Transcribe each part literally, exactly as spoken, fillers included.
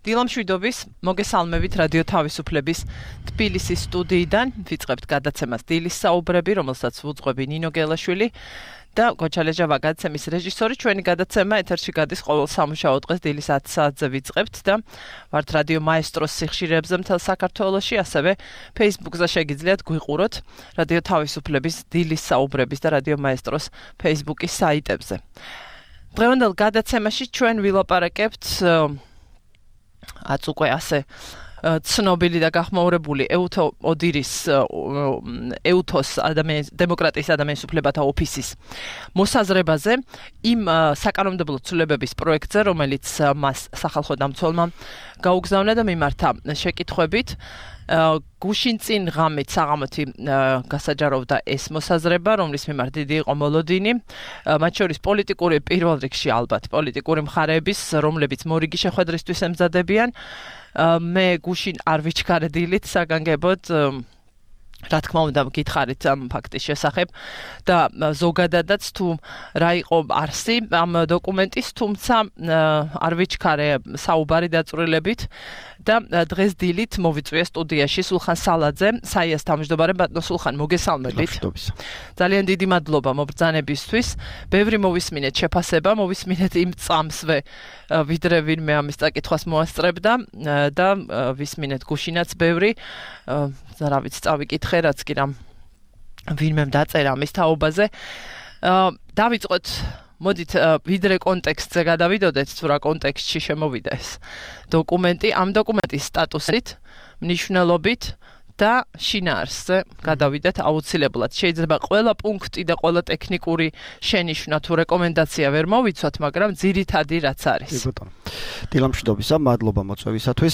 დილამშვიდობის, მოგესალმებით რადიო თავისუფლების თბილისის სტუდიიდან. ვიწყებთ გადაცემას დილის საუბრები, რომელსაც ვუძღვები ნინო გელაშვილი და გოჩალეჟავა გადაცემის რეჟისორი. ჩვენი გადაცემა ეთერში გადის ყოველ სამუშაო დღეს დილის ათი საათზე ვიწყებთ და ვართ რადიო მაესტროს სიხშირეებზე მთელ საქართველოში, ასევე Facebook-ზე შეგიძლიათ გვიყუროთ რადიო თავისუფლების დილის საუბრების და რადიო მაესტროს Facebook-ის საიტებზე. დღევანდელ გადაცემაში ჩვენ ვილაპარაკებთ აც უკვე ასე ცნობილი და გახმაურებული ეუთო ოდირის ეუთოს ადამიანის დემოკრატიის ადამიანის უფლებათა ოფისის მოსაზრებაზე იმ საკანონმდებლო ცვლილებების პროექტზე, რომელიც მას სახალხო დამცველმა გაუგზავნა და მიმართა შეკითხვებით. გუშინ წინ ღამით საღამოთი გასაჯაროვდა ეს მოსაზრება, რომლის მიმართ დიდი იყო მოლოდინი, მათ შორის პოლიტიკური პირველ რიგში ალბათ პოლიტიკური მხარეების, რომლებიც მორიგი შეხვედრისთვის ემზადებიან. მე გუშინ არ ვიჩქარე დილით საგანგებოდ, რა თქმა უნდა გითხარით ამ ფაქტის შესახებ და ზოგადადაც თუ რა იყო არსი ამ დოკუმენტის, თუმცა არ ვიჩქარე საუბარი დაწვრილებით და დღეს დილით მოვიწვია სტუდიაში სულხან სალაძე, საიას თავმჯდომარე. ბატონო სულხან, მოგესალმებით. ძალიან დიდი მადლობა მობრძანებისთვის. ბევრი მოვისმინეთ შეფასება, მოვისმინეთ იმ წამსვე, ვიდრე ვინმე ამის წაკითხვას მოასწრებდა და ვისმინეთ გუშინაც ბევრი. რა ვიცი, წავიკითხე, რაც კი რამ ვინმემ დაწერა ამის თაობაზე. დავიწყოთ, მოდით ვიდრე კონტექსტზე გადავიდოდეთ, თუ რა კონტექსტში შემოვიდა ეს დოკუმენტი. ამ დოკუმენტის სტატუსით, მნიშვნელობით და შინაარსზე გადავიდეთ აუცილებლად. შეიძლება ყველა პუნქტი და ყველა ტექნიკური შენიშვნა თუ რეკომენდაცია ვერ მოვიცვათ, მაგრამ ძირითადი რაც არის. კი ბატონო. დილამშვიდობისა, მადლობა მოწვევისათვის.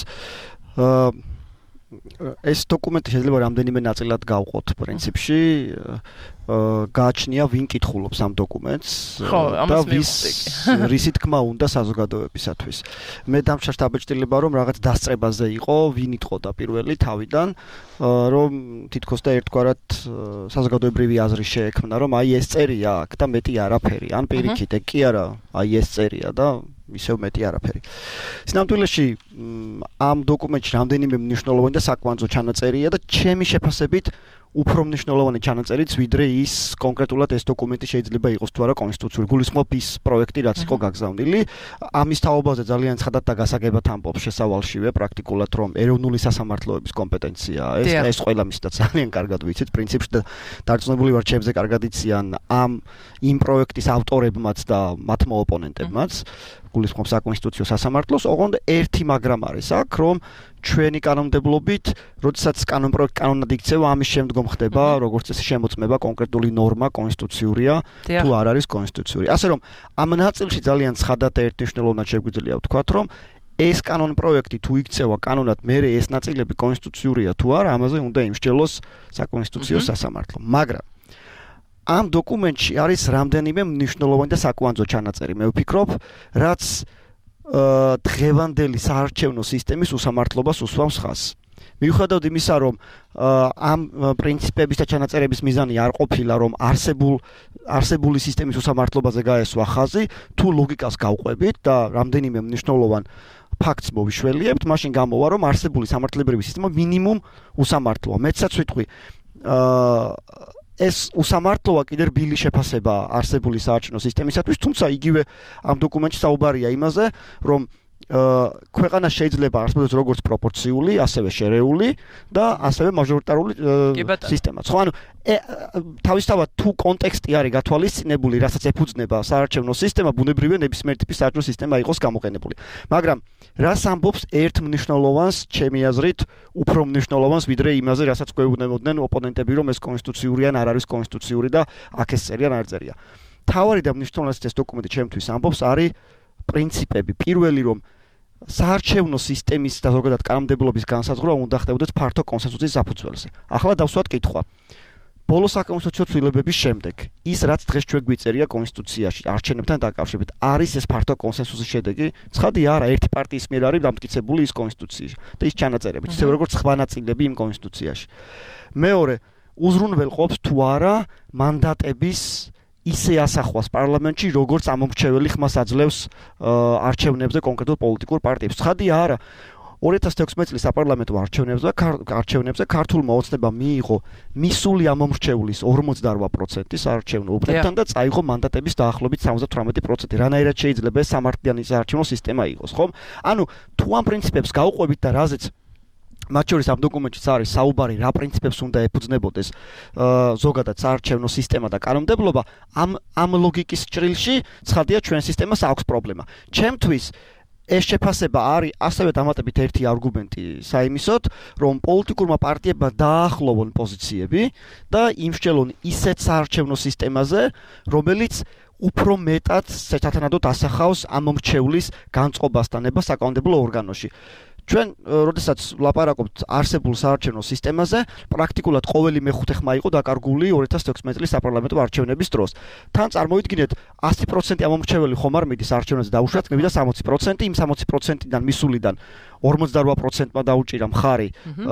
ეს დოკუმენტი შეიძლება რამდენიმე ნაწილად გავყოთ პრინციპში. გააჩნია ვინ კითხულობს ამ დოკუმენტს და ვის რისი თქმა უნდა საზოგადოებისათვის. მე დამჩართ აბეჭდილება, რომ რაღაც დასწრებაზე იყო, ვინ იტყოდა პირველი თავიდან, რომ თითქოს და ერთგვარად საზოგადოებრივი აზრი შეექმნა, რომ აი ეს წერია აქ და მეტი არაფერი, ან პირიქით ეგ კი არა, აი ეს წერია და ისევ მეტი არაფერი. სინამდვილეში ამ დოკუმენტში რამდენიმე მნიშვნელოვანი და საკმაოდ ჩანაწერია და ჩემი შეფასებით უფრო მნიშვნელოვანი ჩანაწერიც, ვიდრე ის კონკრეტულად ეს დოკუმენტი შეიძლება იყოს თუ არა კონსტიტუციური. გულისხმობ ის პროექტი, რაც იყო გაგზავნილი. ამის თაობაზე ძალიან ცხადად და გასაგებად ამბობს შესავალშივე პრაქტიკულად, რომ ეროვნული სასამართლოების კომპეტენციაა ეს და ეს ყველა მის და ძალიან კარგად ვიცით პრინციპში და დარწმუნებული ვარ, ჩემზე კარგად იციან ამ იმ პროექტის ავტორებმაც და მათმა ოპონენტებმაც. გულისხმობ საკონსტიტუციო სასამართლოს, ოღონდ ერთი მაგრამ არის აქ, რომ ჩვენი კანონმდებლობით, როდესაც კანონპროექტი კანონად იქცევა, ამის შემდგომ ხდება, როგორც წესი შემოწმება კონკრეტული ნორმა კონსტიტუციურია თუ არ არის კონსტიტუციური. ასე რომ ამ ნაწილში ძალიან ცხადად და ერთნიშნულოვნად შეგვიძლია ვთქვათ, რომ ეს კანონპროექტი თუ იქცევა კანონად, მერე ეს ნაწილები კონსტიტუციურია თუ არა, ამაზე უნდა იმსჯელოს საკონსტიტუციო სასამართლო. მაგრამ ამ დოკუმენტში არის რამდენიმე მნიშვნელოვანი და საკმაოდ ჩანაწერი, მე ვფიქრობ, რაც დღევანდელი საარჩევნო სისტემის უსამართლობას უსვამს ხაზს. მიუხედავად იმისა, რომ ამ პრინციპების და ჩანაწერების მიზანი არ ყოფილა, რომ არსებულ არსებული სისტემის უსამართლობაზე გაესვა ხაზი, თუ ლოგიკას გავყვებით და რამდენიმე მნიშვნელოვან ფაქტს მოვიშველიებთ, მაშინ გამოვა, რომ არსებული სამართლებრივი სისტემა მინიმუმ უსამართლოა. მეცაც ვიტყვი, ეს უსამართლოა კიდევ რბილი შეფასება არსებული საარჩევნო სისტემისათვის, თუმცა იგივე ამ დოკუმენტში საუბარია იმაზე, რომ ქვეყანა შეიძლება არსებობს როგორც პროპორციული, ასევე შერეული და ასევე მაჟორიტარული სისტემა. ხო, ანუ თავისთავად თუ კონტექსტი არის გათვალისწინებული, რასაც ეფუძნება საარჩევნო სისტემა, ბუნებრივია ნებისმიერ ტიპის საარჩევნო სისტემა იყოს გამოყენებული. მაგრამ რას ამბობს ერთ მნიშვნელოვანს, ჩემი აზრით, უფრო მნიშვნელოვანს, ვიდრე იმაზე, რასაც გვეუბნებოდნენ ოპონენტები, რომ ეს კონსტიტუციური ან არ არის კონსტიტუციური და აქ ეს წერია ან არ წერია. თავარი და მნიშვნელოვანი ეს დოკუმენტი ჩემთვის ამბობს არის პრინციპები. პირველი, რომ საარჩევნო სისტემის და ზოგადად კანონმდებლობის განსაზღვრა უნდა ხდებოდეს ფართო კონსენსუსის საფუძველზე. ახლა დავსვათ კითხვა. ბოლო საკონსტიტუციო ცვლილებების შემდეგ, ის რაც დღეს ჩვენ გვიწერია კონსტიტუციაში, არჩევნებთან დაკავშირებით, არის ეს ფართო კონსენსუსის შედეგი? ცხადია, არა, ერთი პარტიის მიერ არის დამტკიცებული ის კონსტიტუციაში და ის ჩანაწერებით, ისე როგორც სხვა ნაწილები იმ კონსტიტუციაში. მეორე, უზრუნველყოფს თუ არა მანდატების ისე ასახვას პარლამენტში, როგორც ამომრჩეველი ხმას აძლევს არჩევნებზე კონკრეტულ პოლიტიკურ პარტიებს. ცხადია არა, ორი ათას თექვსმეტ წლის საპარლამენტო არჩევნებზე არჩევნებზე ქართულმა ოცნებამ მიიღო მისული ამომრჩევლის ორმოცდაორ პროცენტის არჩევნო უბნებთან და წაიღო მანდატების დაახლოებით სამოცდათვრამეტი პროცენტი. რანაირად შეიძლება ეს სამართლიანი საარჩევნო სისტემა იყოს, ხომ? ანუ თუ ამ პრინციპებს გავუყვებით და რაზეც მათ შორის ამ დოკუმენტშიც არის საუბარი, რა პრინციპებს უნდა ეფუძნებოდეს ზოგადად საარჩევნო სისტემა და კანონმდებლობა, ამ ამ ლოგიკის ჭრილში ცხადია ჩვენ სისტემას აქვს პრობლემა. ჩემთვის ეს შეფასება არის ასევე დამატებით ერთი არგუმენტი საიმისოდ, რომ პოლიტიკურმა პარტიებმა დაახლოვონ პოზიციები და იმსჯელონ ისეთ საარჩევნო სისტემაზე, რომელიც უფრო მეტად სათანადოდ ასახავს ამომრჩევლის განწყობას და ნებას საკანონმდებლო ორგანოში. ჩვენ, როდესაც ვლაპარაკობთ არსებულ საარჩევნო სისტემაზე, პრაქტიკულად ყოველი მეხუთე ხმა იყო დაკარგული ორი ათას თექვსმეტ წლის საპარლამენტო არჩევნების დროს. თან წარმოიდგინეთ, ასი პროცენტი ამომრჩეველი ხომ არ მიდის არჩევნებზე დაუშვათ, მივიდა სამოცი პროცენტი, იმ სამოცი პროცენტიდან მისულიდან ორმოცდაორ პროცენტმა დაუჭირა მხარი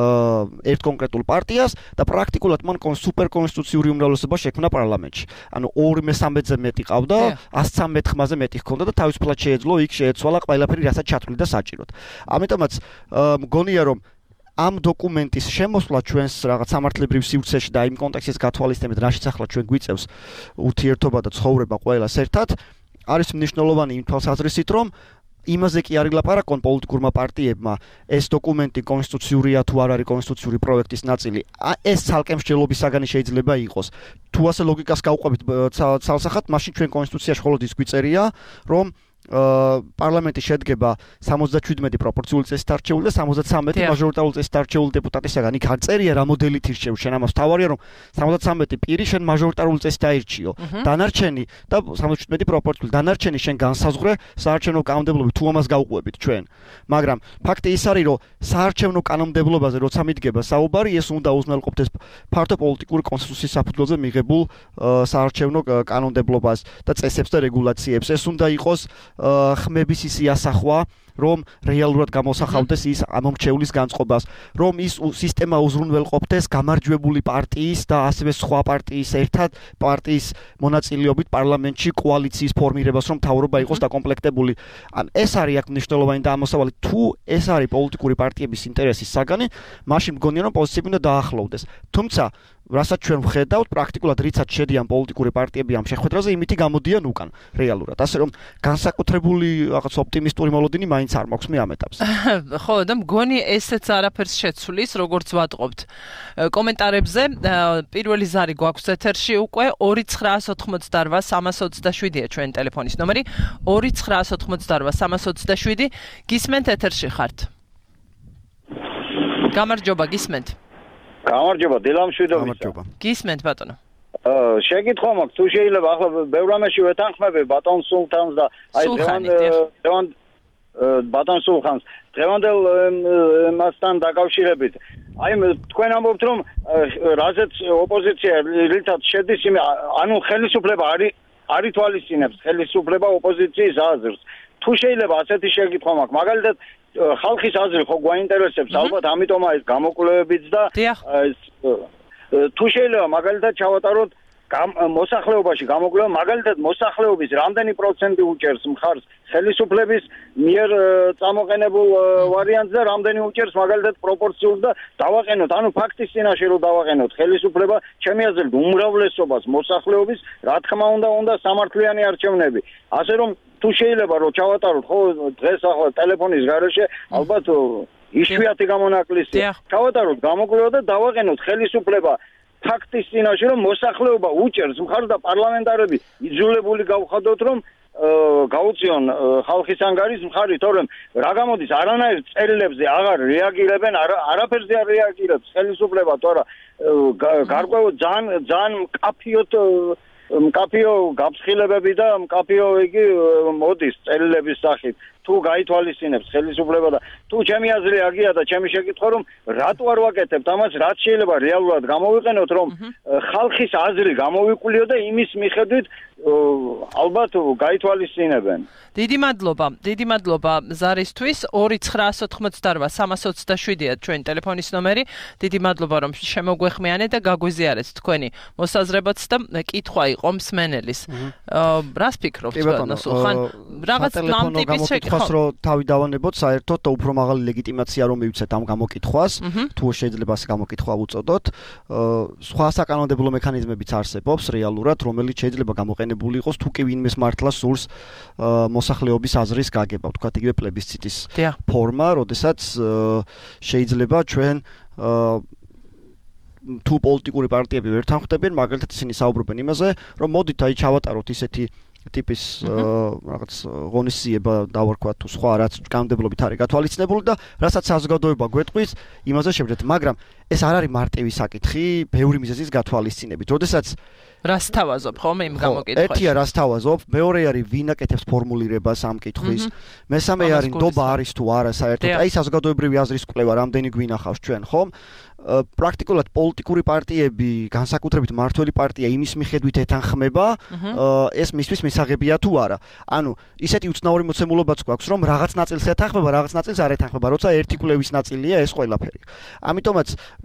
ერთ კონკრეტულ პარტიას და პრაქტიკულად მან სუპერკონსტიტუციური უმრავლესობა შექმნა პარლამენტში. ანუ ორი მესამედზე მეტი ყავდა, ას ცამეტ ხმაზე მეტი ჰქონდა და თავისუფლად შეეძლო იქ შეეცვალა ყველაფერი, რასაც ჩათვლიდა საჭიროდ. ამიტომაც მგონია რომ ამ დოკუმენტის შემოსვლა ჩვენს რაღაც სამართლებრივ სივრცეში და იმ კონტექსტის გათვალისწინებით, რაშიც ახლა ჩვენ გვიწევს ურთიერთობა და ცხოვრება ყველას ერთად, არის მნიშვნელოვანი იმ თვალსაზრისით, რომ იმაზე კი არის ლაპარაკონ პოლიტიკურმა პარტიებმა ეს დოკუმენტი კონსტიტუციურია თუ არ არის კონსტიტუციური პროექტის ნაწილი. ეს ცალკე მსჯელობის საგანი შეიძლება იყოს. თუ ასე ლოგიკას გავყვებით ცალსახად, მაშინ ჩვენ კონსტიტუციაში მხოლოდ ის გვიწერია, რომ პარლამენტი შედგება სამოცდაშვიდმეტი პროპორციული წესით არჩეული და სამოცდათრამეტი მაჟორიტარული წესით არჩეული დეპუტატისაგან. იქ არ წერია რა მოდელით ირჩევ, შენ ამას თავარია რომ სამოცდათრამეტი პირი შენ მაჟორიტარული წესით აირჩიო. დანარჩენი და სამოცდაშვიდმეტი პროპორციული დანარჩენი შენ განსაზღვრე საარჩევნო კანონმდებლობით, თუ ამას გავყვებით ჩვენ. მაგრამ ფაქტი ის არის, რომ საარჩევნო კანონმდებლობაზე როცა მიდგება საუბარი, ეს უნდა უზრუნველყოფდეს ფართო პოლიტიკური კონსენსუსის საფუძველზე მიღებულ საარჩევნო კანონმდებლობას და წესებს და რეგულაციებს. ეს უნდა იყოს ხმების ისი ასახვა, რომ რეალურად გამოსახავდეს ის ამომრჩევლის განწყობას, რომ ის სისტემა უზრუნველყოფდეს გამარჯვებული პარტიის და ასევე სხვა პარტიის ერთად პარტიის მონაწილეობით პარლამენტში კოალიციის ფორმირებას, რომ მთავრობა იყოს დაკომპლექტებული. ან ეს არის აქ მნიშვნელოვანი და ამოსავალი. თუ ეს არის პოლიტიკური პარტიების ინტერესის საგანი, მაშინ მგონია რომ პოზიციები უნდა დაახლოვდეს. თუმცა რასაც ჩვენ ვხედავთ, პრაქტიკულად რიცაც შედიან პოლიტიკური პარტიები ამ შეხვედრაზე, იმითი გამოდიან უკან რეალურად. ასე რომ განსაკუთრებული რაღაც ოპტიმისტური მოლოდინი მაინც არ მაქვს მე ამ ეტაპზე. ხო, და მგონი ესეც არაფერს შეცვლის, როგორც ვატყობთ კომენტარებზე. პირველი ზარი გვაქვს ეთერში უკვე ორი ცხრაას ოთხმოცდაორ სამას ოცდაშვიდია ჩვენი ტელეფონის ნომერი. ორი ცხრაას ოთხმოცდაორ სამას ოცდაშვიდი. გისმენთ ეთერში ხართ. გამარჯობა, გისმენთ. გამარჯობა, დილამშვიდობისა. გამარჯობა. გისმენთ ბატონო. აა შეკითხვა მაქვს, თუ შეიძლება ახლა ბევრამეში ვეთანხმები ბატონ სულთანს და აი დღევანდელ ბატონ სულხანს დღევანდელ მასთან დაკავშირებით. აი თქვენ ამბობთ რომ რაზეც ოპოზიცია რითაც შედის, ანუ ხელისუფლება არის არ ითვალისწინებს ხელისუფლება ოპოზიციის აზრს. თუ შეიძლება ასეთი შეკითხვა მაქვს, მაგალითად ხალხის აზრი ხო გვაინტერესებს, ალბათ ამიტომაა ეს გამოკვლევებიც და თუ შეიძლება მაგალითად ჩავატაროთ მოსახლეობაში გამოკვლევა, მაგალითად მოსახლეობის რამდენი პროცენტი უჭერს მხარს ხელისუფლების მიერ წამოყენებულ ვარიანტს და რამდენი უჭერს მაგალითად პროპორციულ და დავაყენოთ, ანუ ფაქტის წინაშე რომ დავაყენოთ ხელისუფლება, ჩემი აზრით უმრავლესობას მოსახლეობის, რა თქმა უნდა, უნდა სამართლიანი არჩევნები. ასე რომ თუ შეიძლება რომ ჩავატაროთ ხო დღეს ახლა ტელეფონის გარეშე ალბათ იშვიათი გამონაკლისია. ჩავატაროთ გამოკვლევა და დავაყენოთ ხელისუფლება ფაქტის წინაშე რომ მოსახლეობა უჭერს მხარს და პარლამენტარები იძულებული გავხადოთ რომ გაუწიონ ხალხის ანგარის მხარი, თორემ რა გამოდის არანაირ წერილებზე აღარ რეაგირებენ, არაფერზე არ რეაგირებს ხელისუფლება, თორე გარკვეულ ძალიან ძალიან მკაფიოდ მკაფიო გაფრთხილებები და მკაფიო იგი მოდის წერილების სახით. თუ თუ გაითვალისწინებს ხელისუფლება და თუ ჩემი აზრი აგია და ჩემი შეკითხვა რომ რატო არ ვაკეთებთ ამას, რაც შეიძლება რეალურად გამოვიყენოთ, რომ ხალხის აზრი გამოვიკვლიო და იმის მიხედვით ალბათ გაითვალისწინებენ. დიდი მადლობა, დიდი მადლობა ზარისთვის. ორი ცხრა ოთხმოცდაოთხ სამას ოცდაშვიდია ჩვენი ტელეფონის ნომერი. დიდი მადლობა რომ შემოგვეხმიანეთ და გაგვიზიარეთ თქვენი მოსაზრებაც და კითხვა იყო მსმენელის. რას ფიქრობთ ნასულხან? რაღაც ამ ტიპის შეკითხვას რო თავი დავანებოთ საერთოდ და უფრო მაღალი ლეგიტიმაცია რომ მივცეთ ამ გამოკითხვას, თუ შეიძლება ასე გამოკითხვა უწოდოთ. სხვა საკანონმდებლო მექანიზმებიც არსებობს რეალურად, რომელიც შეიძლება გამოყენებული იყოს თუ კი ვინმეს მართლა სურს მოსახლეობის აზრის გაგება, ვთქვათ იგივე პლებისციტის ფორმა, როდესაც შეიძლება ჩვენ თუ პოლიტიკური პარტიები ვერ თანხმდებიან, მაგალითად ისინი საუბრობენ იმაზე, რომ მოდით აი ჩავატაროთ ისეთი ტიპის რაღაც ღონისძიება დავარქვათ თუ სხვა რაც კანონმდებლობით არის გათვალისწინებული და რასაც საზოგადოება გვეტყვის, იმაზე შევდეთ, მაგრამ ეს არ არის მარტივი საკითხი, ბევრი მიზეზის გათვალისწინებით. როდესაც რას თავაზობ ხომ იმ გამოკითხვაში? ერთია რას თავაზობ, მეორე არის ვინ აკეთებს ფორმულირებას ამ კითხვის. მესამე არის ნდობა არის თუ არა საერთოდ. აი საზოგადოებრივი აზრის კვლევა რამდენი გვინახავს ჩვენ, ხომ? პრაქტიკულად პოლიტიკური პარტიები, განსაკუთრებით მართველი პარტია იმის მიხედვით ეთანხმება, ეს მისთვის მისაღებია თუ არა. ანუ ისეთი უცნაური მოცემულობაც გვაქვს, რომ რაღაც ნაწილს ეთანხმება, რაღაც ნაწილს არ ეთანხმება, როცა ერთი კვლევის ნაწილია ეს ყველაფერი. ამიტომაც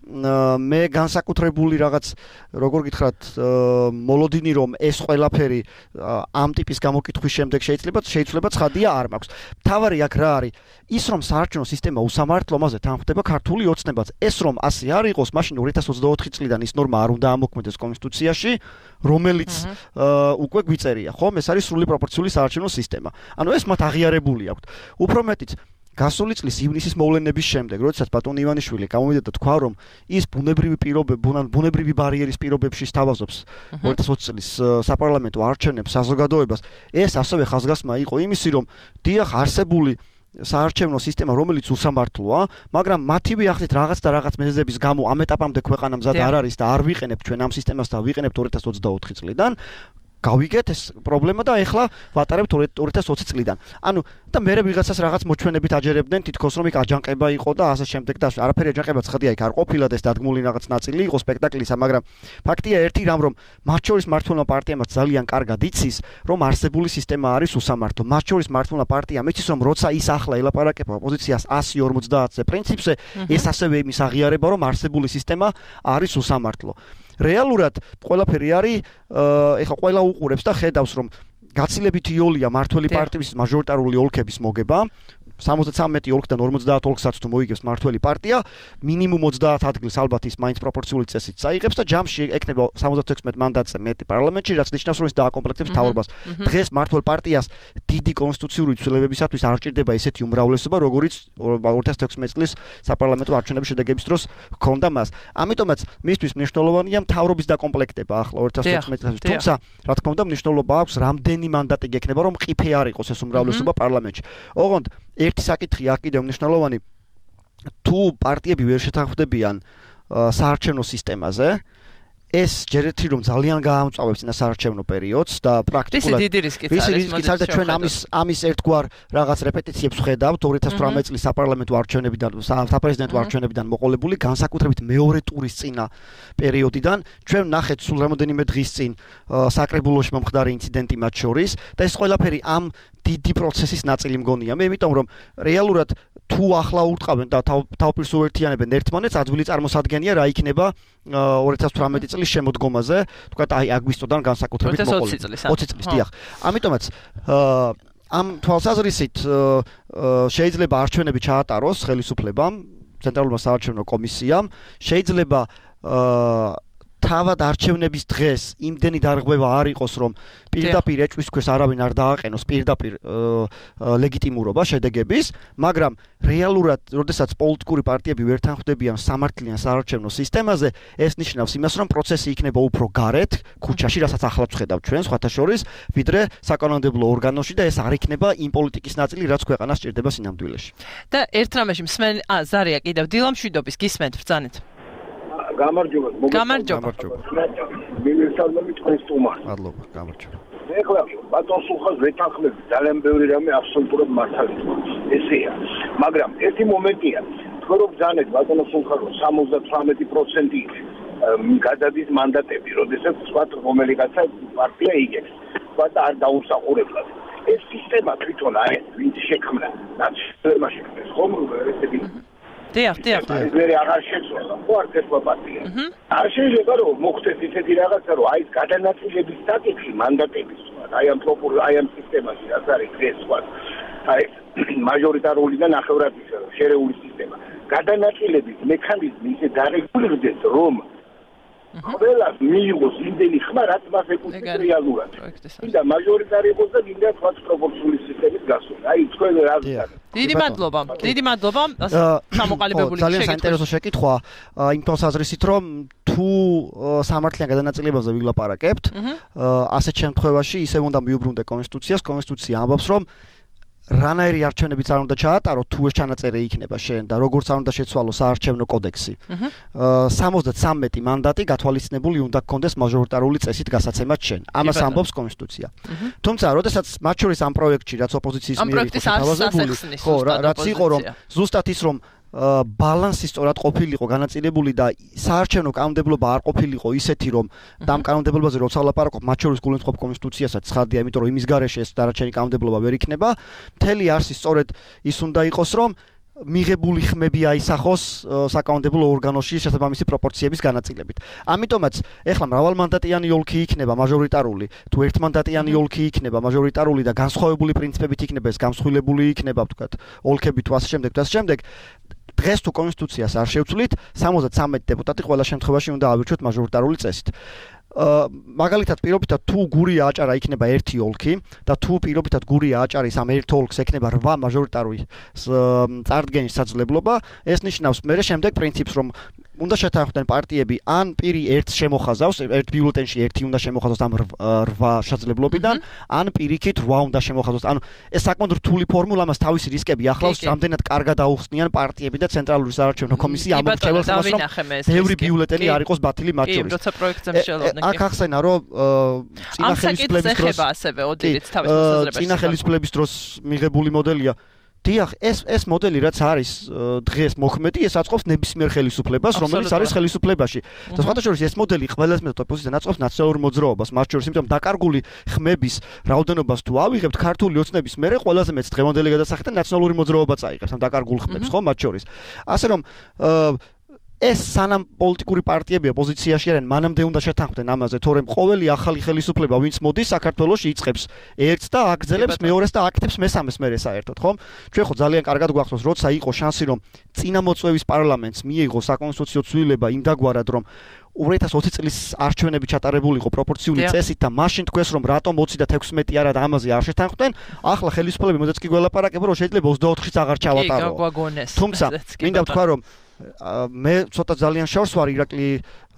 მე განსაკუთრებული რაღაც როგორ გითხრათ მოლოდინი რომ ეს ყველაფერი ამ ტიპის გამოკითხვის შემდეგ შეიძლება შეიძლება ცხადია არ მაქვს. თავარი აქ რა არის? ის რომ საარჩევნო სისტემა უსამართლო, მასზე თანხმდება ქართული ოცნებაც. ეს რომ ასე არ იყოს, მაშინ ორი ათას ოცდაოთხი წლიდან ის ნორმა არ უნდა ამოქმედდეს კონსტიტუციაში, რომელიც უკვე გვიწერია, ხომ? ეს არის სრული პროპორციული საარჩევნო სისტემა. ანუ ეს მათ აღიარებული აქვთ. უფრო მეტიც გასული წლის ივნისის მოვლენების შემდეგ, როდესაც ბატონ ივანიშვილი გამოვიდა და თქვა, რომ ის ბუნებრივი პირობები, ბუნებრივი ბარიერის პირობებში სთავაზობს ორი ათას ოცი წლის საპარლამენტო არჩევნებს საზოგადოებას, ეს ასევე ხაზგასმა იყო იმისი, რომ დიახ არსებული საარჩევნო სისტემა, რომელიც უსამართლოა, მაგრამ მათივე ახსით რაღაც და რაღაც მიზეზების გამო ამ ეტაპამდე ქვეყანა მზად არ არის და არ ვიყენებთ ჩვენ ამ სისტემას და ვიყენებთ ორი ათას ოცდაოთხი წლიდან. გავიგეთ ეს პრობლემა და ეხლა ვატარებთ ორი ათას ოცი წლიდან. ანუ და მე ვიღაცას რაღაც მოჩვენებით აჯერებდნენ, თითქოს რომ იქ აჯანყება იყო და ასე შემდეგ და არაფერი აჯანყება ცხადია იქ არ ყოფილა და ეს დადგმული რაღაც ნაწილი იყო სპექტაკლისა, მაგრამ ფაქტია ერთი რამ, რომ მათ შორის მართლმორალ პარტიამაც ძალიან კარგად იცის, რომ არსებული სისტემა არის უსამართლო. მათ შორის მართლმორალ პარტიამ იცის, რომ როცა ის ახლა ელაპარაკება ოპოზიციას ასი ორმოცდაათზე პრინციპზე, ეს ასევე იმის აღიარება, რომ არსებული სისტემა არის უსამართლო. რეალურად ყველაფერი არის ეხლა ყველა უყურებს და ხედავს რომ გაცილებითი იოლია მართველი პარტიის მაჟორიტარული ოლქების მოგება სამოცდათრამეტი ოლქიდან ორმოცდაათ ოლქსაც თუ მოიგებს მართველი პარტია მინიმუმ ოცდაათ ადგილს ალბათ ის მაინც პროპორციული წესით წაიღებს და ჯამში ეკნება სამოცდათექვსმეტ მანდატზე მეტი პარლამენტში რაც ნიშნავს რომ ის დააკომპლექტებს მთავრობას დღეს მართლ პარტიას დიდი კონსტიტუციური ცვლილებებისათვის არ ჭირდება ესეთი უმრავლესობა როგორიც ორი ათას თექვსმეტ წლის საპარლამენტო არჩევნების შედეგების დროს ჰქონდა მას ამიტომაც მისთვის მნიშვნელოვანია მთავრობის დაკომპლექტება ახლა ორი ათას თექვსმეტ წელს თუმცა რა თქმა უნდა მნიშვნელობა აქვს რამდენი მანდატი გექნება რომ ყიფე არ იყოს ეს უმრავლესობა პარლამენტში ოღონდ ერთი საკითხი აქ კიდევ მნიშვნელოვანი თუ პარტიები ვერ შეთანხმდებიან საარჩევნო სისტემაზე ეს ჯერ ერთი რომ ძალიან გაამწვავებს წინა საარჩევნო პერიოდს და პრაქტიკულად დიდი რისკიც არის და ჩვენ ამის ამის ერთგვარ რაღაც რეპეტიციებს ხედავთ ორი ათას თვრამეტ წლის საპარლამენტო არჩევნებიდან საპრეზიდენტო არჩევნებიდან მოყოლებული განსაკუთრებით მეორე ტურის წინა პერიოდიდან ჩვენ ნახეთ სულ რამოდენიმე დღის წინ საკრებულოში მომხდარი ინციდენტი მათ შორის და ეს ყველაფერი ამ დიდი პროცესის ნაწილი მგონია. მე იმიტომ რომ რეალურად თუ ახლა ურტყავენ და თავპირს უერთიანებენ ერთმანეთს, ადვილი წარმოსადგენია რა იქნება ორი ათას თვრამეტი წლის შემოდგომაზე, თქვათ აი აგვისტოდან განსაკუთრებით მოყოლებული. ოცი წლის, დიახ. ამიტომაც ამ თვალსაზრისით შეიძლება არჩევნები ჩაატაროს ხელისუფლებამ, ცენტრალურმა საარჩევნო კომისიამ, შეიძლება თავად არჩევნების დღეს იმდენი დარღვევა არ იყოს რომ პირდაპირ ეჭვის ქვეშ არავინ არ დააყენოს პირდაპირ ლეგიტიმურობა შედეგების, მაგრამ რეალურად, როდესაც პოლიტიკური პარტიები ვერ თანხმდებიან სამართლიან საარჩევნო სისტემაზე, ეს ნიშნავს იმას, რომ პროცესი იქნება უფრო გარეთ, ქუჩაში, რასაც ახლა ვხედავთ ჩვენ, სხვათა შორის, ვიდრე საკანონმდებლო ორგანოში და ეს არ იქნება იმ პოლიტიკის ნაწილი, რაც ქვეყანას სჭირდება სინამდვილეში. და ერთ რამეში მსმენ, ა ზარია კიდევ დილამშვიდობის გისმენთ ბრძანეთ. გამარჯობა. გამარჯობა. მინისტრები თქვენ სტუმარს. მადლობა, გამარჯობა. ეხლა ბატონ სულხანს ვეთანხმები ძალიან ბევრი რამე აბსოლუტურად მართალია. ესეა. მაგრამ ერთი მომენტია. თქვენ რომ ბრძანეთ ბატონ სულხანს სამოცდათვრამეტი პროცენტი გადადის მანდატები, როდესაც სხვა რომელიღაცა პარტია იგებს. სხვა და არ დაუსახურებლად. ეს სისტემა თვითონ არის ვინც შექმნა ნაციონალურმა შექმნეს ხომ ესეთი დიახ დიახ ეს მე აღარ შეცვალა ხო არ შეცვალა პარტია არ შეიძლება რომ მოხდეს ისეთი რაღაცა რომ აი გადანაწილების საკითხი მანდატების აი ამ პროპორ აი ამ სისტემაში რაც არის დღეს სხვა აი მაჟორიტარული და ნახევრად შერეული სისტემა გადანაწილების მექანიზმი ისე დარეგულირდეს რომ ყველა მიიღოს იმდენი ხმა რაც მას ეკუთვნის რეალურად. და მაჟორიტარი იყოს და გინდა სხვა პროპორციული სისტემის გასვლა. აი თქვენ რა ვთქვათ. დიდი მადლობა. დიდი მადლობა. სამოყალიბებული შეკითხვა. ძალიან საინტერესო შეკითხვა. იმ თვალსაზრისით რომ თუ სამართლიან გადანაწილებაზე ვილაპარაკებთ, ასეთ შემთხვევაში ისევ უნდა მიუბრუნდე კონსტიტუციას. კონსტიტუცია ამბობს რომ რანაირი არჩევნებიც არ უნდა ჩაატაროთ, თუ ეს ჩანაწერი იქნება შენ და როგორც არ უნდა შეცვალო საარჩევნო კოდექსი. სამოცდათვრამეტი მანდატი გათვალისწინებული უნდა გქონდეს მაჟორიტარული წესით გასაცემად შენ. ამას ამბობს კონსტიტუცია. თუმცა, როდესაც მათ შორის ამ პროექტში, რაც ოპოზიციის მიერ იყო შეთავაზებული, ხო, რაც იყო რომ ზუსტად ის რომ ბალანსი სწორად ყოფილიყო განაწილებული და საარჩევნო კანონმდებლობა არ ყოფილიყო ისეთი რომ ამ კანონმდებლობაზე როცა ვლაპარაკობ მათ შორის გულენწყობ კონსტიტუციასაც ცხადია, იმიტომ რომ იმის გარეშე ეს დანარჩენი კანონმდებლობა ვერ იქნება. მთელი არსი სწორედ ის უნდა იყოს რომ მიღებული ხმები აისახოს საკანონმდებლო ორგანოში შესაბამისი პროპორციების განაწილებით. ამიტომაც ეხლა მრავალმანდატიანი ოლქი იქნება მაჟორიტარული, თუ ერთმანდატიანი ოლქი იქნება მაჟორიტარული და განსხვავებული პრინციპებით იქნება ეს გამსხვილებული იქნება, ვთქვათ, ოლქები თუ ასე შემდეგ და ასე შემდეგ. დღეს თუ კონსტიტუციას არ შევცვლით, სამოცდათვრამეტი დეპუტატი ყველა შემთხვევაში უნდა ავირჩიოთ მაჟორიტარული წესით. მაგალითად პირობითად თუ გურია აჭარა იქნება ერთი ოლქი და თუ პირობითად გურია აჭარის ამ ერთ ოლქს ექნება რვა მაჟორიტარული წარდგენის საძლებლობა, ეს ნიშნავს მე შემდეგ პრინციპს რომ უნდა შეთანხმდნენ პარტიები ან პირი ერთს შემოხაზავს, ერთ ბიულეტენში ერთი უნდა შემოხაზოს ამ რვა შესაძლებლობიდან, ან პირიქით რვა უნდა შემოხაზოს. ანუ ეს საკმაოდ რთული ფორმულა, ამას თავისი რისკები ახლავს, რამდენად კარგად აუხსნიან პარტიები და ცენტრალური საარჩევნო კომისია ამორჩეველს ამას რომ ბევრი ბიულეტენი არ იყოს ბათილი მათ შორის. კი, როცა პროექტზე მშელობდნენ. აქ ახსენა რომ წინა ხელისუფლების დროს ასევე ოდითიც თავის მოსაზრებაში. წინა ხელისუფლების დროს მიღებული მოდელია დიახ, ეს ეს მოდელი რაც არის დღეს მოქმედი, ეს აწყობს ნებისმიერ ხელისუფლებას, რომელიც არის ხელისუფლებაში. და სხვათა შორის ეს მოდელი ყველაზე მეტად ოპოზიცია აწყობს ნაციონალურ მოძრაობას, მათ შორის, იმიტომ დაკარგული ხმების რაოდენობას თუ ავიღებთ, ქართული ოცნების მერე ყველაზე მეც დღევანდელი გადასახადი ნაციონალური მოძრაობა წაიღებს ამ დაკარგულ ხმებს, ხო, მათ შორის. ასე რომ ეს სანამ პოლიტიკური პარტიები ოპოზიციაში არიან, მანამდე უნდა შეთანხმდნენ ამაზე, თორემ ყოველი ახალი ხელისუფლება, ვინც მოდის საქართველოში, იწყებს ერთს და აგრძელებს მეორეს და აკეთებს მესამეს მერე საერთოდ, ხო? ჩვენ ხო ძალიან კარგად გვახსოვს, როცა იყო შანსი, რომ წინამოწვევის პარლამენტს მიიღო საკონსტიტუციო ცვლილება იმდაგვარად, რომ ორი ათას ოცი წლის არჩევნები ჩატარებულიყო პროპორციული წესით და მაშინ თქვეს რომ რატომ ოცი და ექვსმეტი არა და ამაზე არ შეთანხმდნენ, ახლა ხელისუფლები მოდეც კი გველაპარაკება რომ შეიძლება ოცდაოთხიც აღარ ჩავატარო. თუმცა მინდა ვთქვა რომ მე ცოტა ძალიან შორს ვარ ირაკლი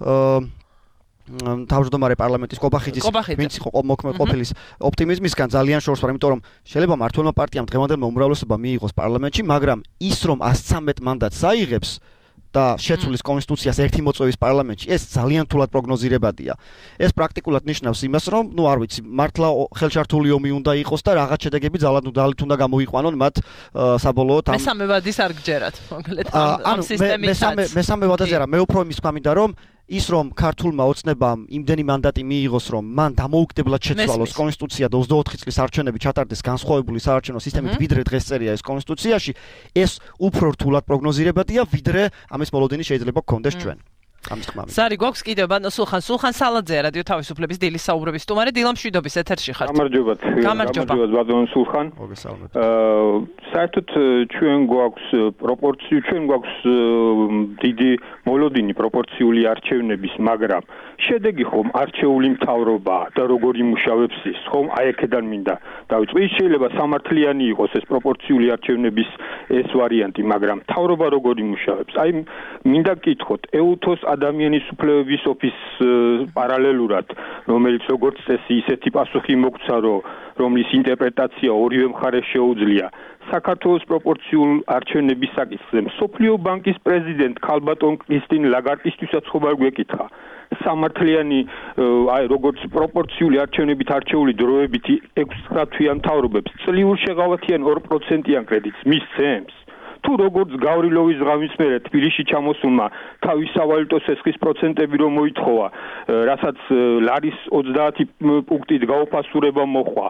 თავმჯდომარე პარლამენტის კობახიძის ვინც იყო ყოფილის ოპტიმიზმისგან ძალიან შორს ვარ, იმიტომ რომ შეიძლება მართლმა პარტიამ დღევანდელ უმრავლესობა მიიღოს პარლამენტში, მაგრამ ის რომ ასი ცხრამეტ მანდატს აიღებს და შეცვლის კონსტიტუციას ერთი მოწვევის პარლამენტში, ეს ძალიან თულად პროგნოზირებადია. ეს პრაქტიკულად ნიშნავს იმას, რომ, ნუ არ ვიცი, მართლა ხელშართული ომი უნდა იყოს და რაღაც შედეგები ძალად უნდა გამოიყვანონ მათ საბოლოოდ ამ მესამე ვადის არ გჯერათ, მოკლედ ამ სისტემით. მესამე მესამე ვადაზე არა, მე უფრო იმის გვამინდა რომ ის რომ ქართულმა ოცნებამ იმდენი მანდატი მიიღოს, რომ მან დამოუკიდებლად შეცვალოს კონსტიტუცია და ოცდაოთხი წლის არჩევნები ჩატარდეს განსხვავებული საარჩევნო სისტემით, ვიდრე დღეს წერია ეს კონსტიტუციაში, ეს უფრო რთულად პროგნოზირებადია, ვიდრე ამის მოლოდინი შეიძლება გქონდეს ჩვენ. სარი გვაქვს კიდევ ბატონ სულხან სულხან სალაძე რადიო თავისუფლების დილის საუბრების სტუმარი, დილა მშვიდობის ეთერში ხართ. გამარჯობათ. გამარჯობათ ბატონ სულხან. მოგესალმებით. საერთოდ ჩვენ გვაქვს პროპორციული, ჩვენ გვაქვს დიდი მოლოდინი პროპორციული არჩევნების, მაგრამ შედეგი ხომ არჩეული მთავრობაა და როგორ იმუშავებს ის, ხომ აი აქედან მინდა დავიწყო. ის შეიძლება სამართლიანი იყოს ეს პროპორციული არჩევნების ეს ვარიანტი, მაგრამ მთავრობა როგორ იმუშავებს? აი მინდა გკითხოთ, ეუთოს ადამიანის უფლებების ოფისს პარალელურად, რომელიც როგორც წესი ისეთი პასუხი მოგცა, რომლის ინტერპრეტაცია ორივე მხარეს შეუძლია. საქართველოს პროპორციულ არჩევნების საკითხზე მსოფლიო ბანკის პრეზიდენტ ქალბატონ კრისტინ ლაგარდისთვისაც ხომ არ გვეკითხა. სამართლიანი აი როგორც პროპორციული არჩევნებით არჩეული დროებით ექვსი თვიან მთავრობებს წლიურ შეღავათიან ორ პროცენტიან კრედიტს მისცემს. თუ როგორც გავრილოვის ღამის მერე თბილისში ჩამოსულმა თავის სავალუტო სესხის პროცენტები რომ მოითხოვა, რასაც ლარის ოცდაათი პუნქტით გაუფასურება მოხვა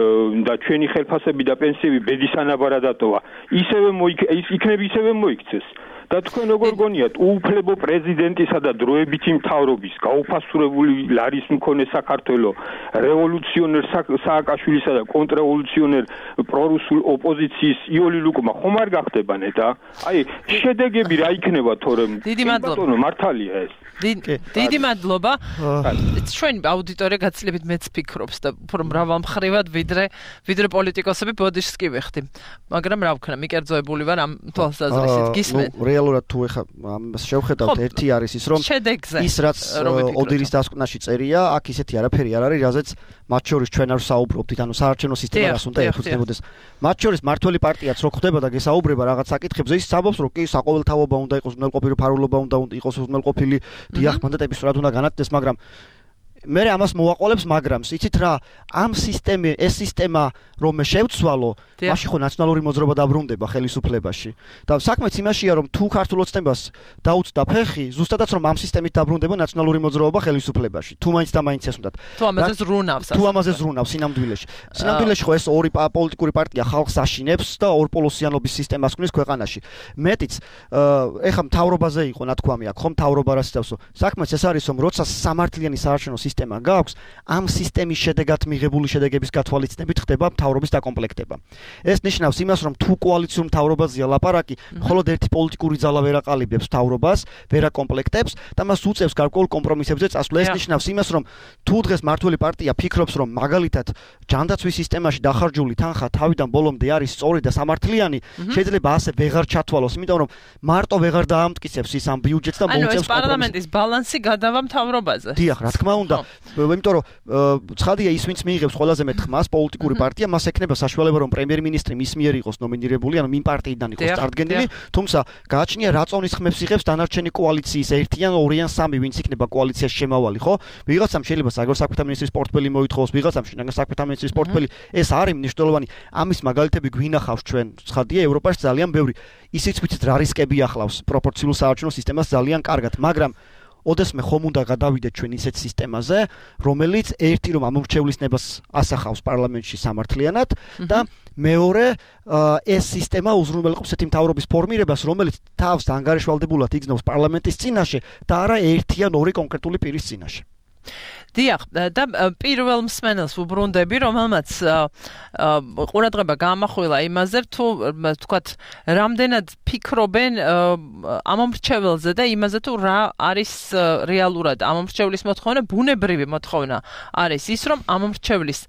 და ჩვენი ხელფასები და პენსიები ბედის ანაბარად დატოვა, ისევე იქნებ ისევე მოიქცეს. და თქვენ როგორ გონიათ, უუფლებო პრეზიდენტისა და დროებითი მთავრობის გაუფასურებული ლარის მქონე საქართველო რევოლუციონერ სააკაშვილისა და კონტრრევოლუციონერ პრორუსულ ოპოზიციის იოლი ლუკმა ხომ არ გახდება ნეტა? აი, შედეგები რა იქნება თორემ? დიდი მადლობა. მართალია ეს. დიდი მადლობა. ჩვენი აუდიტორია გაცილებით მეც ფიქრობს და უფრო მრავალმხრივად ვიდრე ვიდრე პოლიტიკოსები ბოდიშს კი ვეხდი. მაგრამ რა ვქნა, მიკერძოებული ვარ ამ თვალსაზრისით. გისმენთ? რეალურად თუ ეხა ამას შევხედავთ, ერთი არის ის, რომ ის რაც ოდირის დასკვნაში წერია, აქ ისეთი არაფერი არ არის, რაზეც მათ შორის ჩვენ არ საუბრობთ, ანუ საარჩევნო სისტემა რას უნდა ეფუძნებოდეს. მათ შორის მართველი პარტიაც რო ხდება და გესაუბრება რაღაც საკითხებზე, ის საბობს, რომ კი საყოველთაობა უნდა იყოს, უზრუნველყოფილი ფარულობა უნდა იყოს, უზრუნველყოფილი დიახ, მანდატები სწორად უნდა განაწილდეს, მაგრამ მე ამას მოვაყოლებს, მაგრამ იცით რა, ამ სისტემა, ეს სისტემა რომ შევცვალო, მაშინ ხო ნაციონალური მოძრაობა დაბრუნდება ხელისუფლებაში. და საქმეც იმაშია, რომ თუ ქართულ ოცნებას დაუწდა ფეხი, ზუსტადაც რომ ამ სისტემით დაბრუნდება ნაციონალური მოძრაობა ხელისუფლებაში. თუ მაინც და მაინც ეს უნდათ. თუ ამაზე ზრუნავს. თუ ამაზე ზრუნავს სინამდვილეში. სინამდვილეში ხო ეს ორი პოლიტიკური პარტია ხალხს აშინებს და ორპოლოსიანობის სისტემას ქმნის ქვეყანაში. მეტიც ეხა მთავრობაზე იყო ნათქვამი აქ, ხო მთავრობა რას იცავსო. საქმეც ეს არის, რომ როცა სამართლიანი საარჩევნო სისტემა გაქვს, ამ სისტემის შედეგად მიღებული შედეგების გათვალისწინებით ხდება მთავრობის დაკომპლექტება. ეს ნიშნავს იმას, რომ თუ კოალიციურ მთავრობაზეა ლაპარაკი, მხოლოდ ერთი პოლიტიკური ძალა ვერ აყალიბებს მთავრობას, ვერ აკომპლექტებს და მას უწევს გარკვეულ კომპრომისებზე წასვლა. ეს ნიშნავს იმას, რომ თუ დღეს მართველი პარტია ფიქრობს, რომ მაგალითად ჯანდაცვის სისტემაში დახარჯული თანხა თავიდან ბოლომდე არის სწორი და სამართლიანი, შეიძლება ასე ვეღარ ჩათვალოს, იმიტომ რომ მარტო ვეღარ დაამტკიცებს ის ამ ბიუჯეტს და მოუწევს კომპრომისს. ანუ ეს პარლამენტის ბალანსი გადავა მთავრობაზე. დიახ, რა თქმა უნდა. იმიტომ რომ ცხადია ის ვინც მიიღებს ყველაზე მეტ ხმას პოლიტიკური პარტია, მას ექნება საშუალება რომ პრემიერ-მინისტრი მის მიერ იყოს ნომინირებული, ანუ მინ პარტიიდან იყოს წარდგენილი, თუმცა გააჩნია რა წონის ხმებს იღებს დანარჩენი კოალიციის ერთი ან ორი ან სამი ვინც იქნება კოალიციაში შემავალი, ხო? ვიღაცამ შეიძლება საგარეო საქმეთა მინისტრის პორტფელი მოითხოვოს, ვიღაცამ შინაგან საქმეთა მინისტრის პორტფელი. ეს არის მნიშვნელოვანი. ამის მაგალითები გვინახავს ჩვენ. ცხადია ევროპაში ძალიან ბევრი. ისიც ვიცით რა რისკები ახლავს პროპორციულ საარჩევნო სისტემას ძალიან კარგად, მაგრამ ოდესმე ხომ უნდა გადავიდეთ ჩვენ ისეთ სისტემაზე, რომელიც ერთი რომ ამორჩევლის ნებას ასახავს პარლამენტში სამართლიანად და მეორე ეს სისტემა უზრუნველყოფს ესეთი მთავრობის ფორმირებას, რომელიც თავს ანგარიშვალდებულად იგზნობს პარლამენტის წინაშე და არა ერთი ან ორი კონკრეტული პირის წინაშე. დიახ, და პირველ მსმენელს ვუბრუნდები, რომელმაც ყურადღება გამახვილა იმაზე, თუ თქვათ, რამდენად ფიქრობენ ამომრჩეველზე და იმაზე, თუ რა არის რეალურად ამომრჩევლის მოთხოვნა, ბუნებრივი მოთხოვნა არის ის, რომ ამომრჩევლის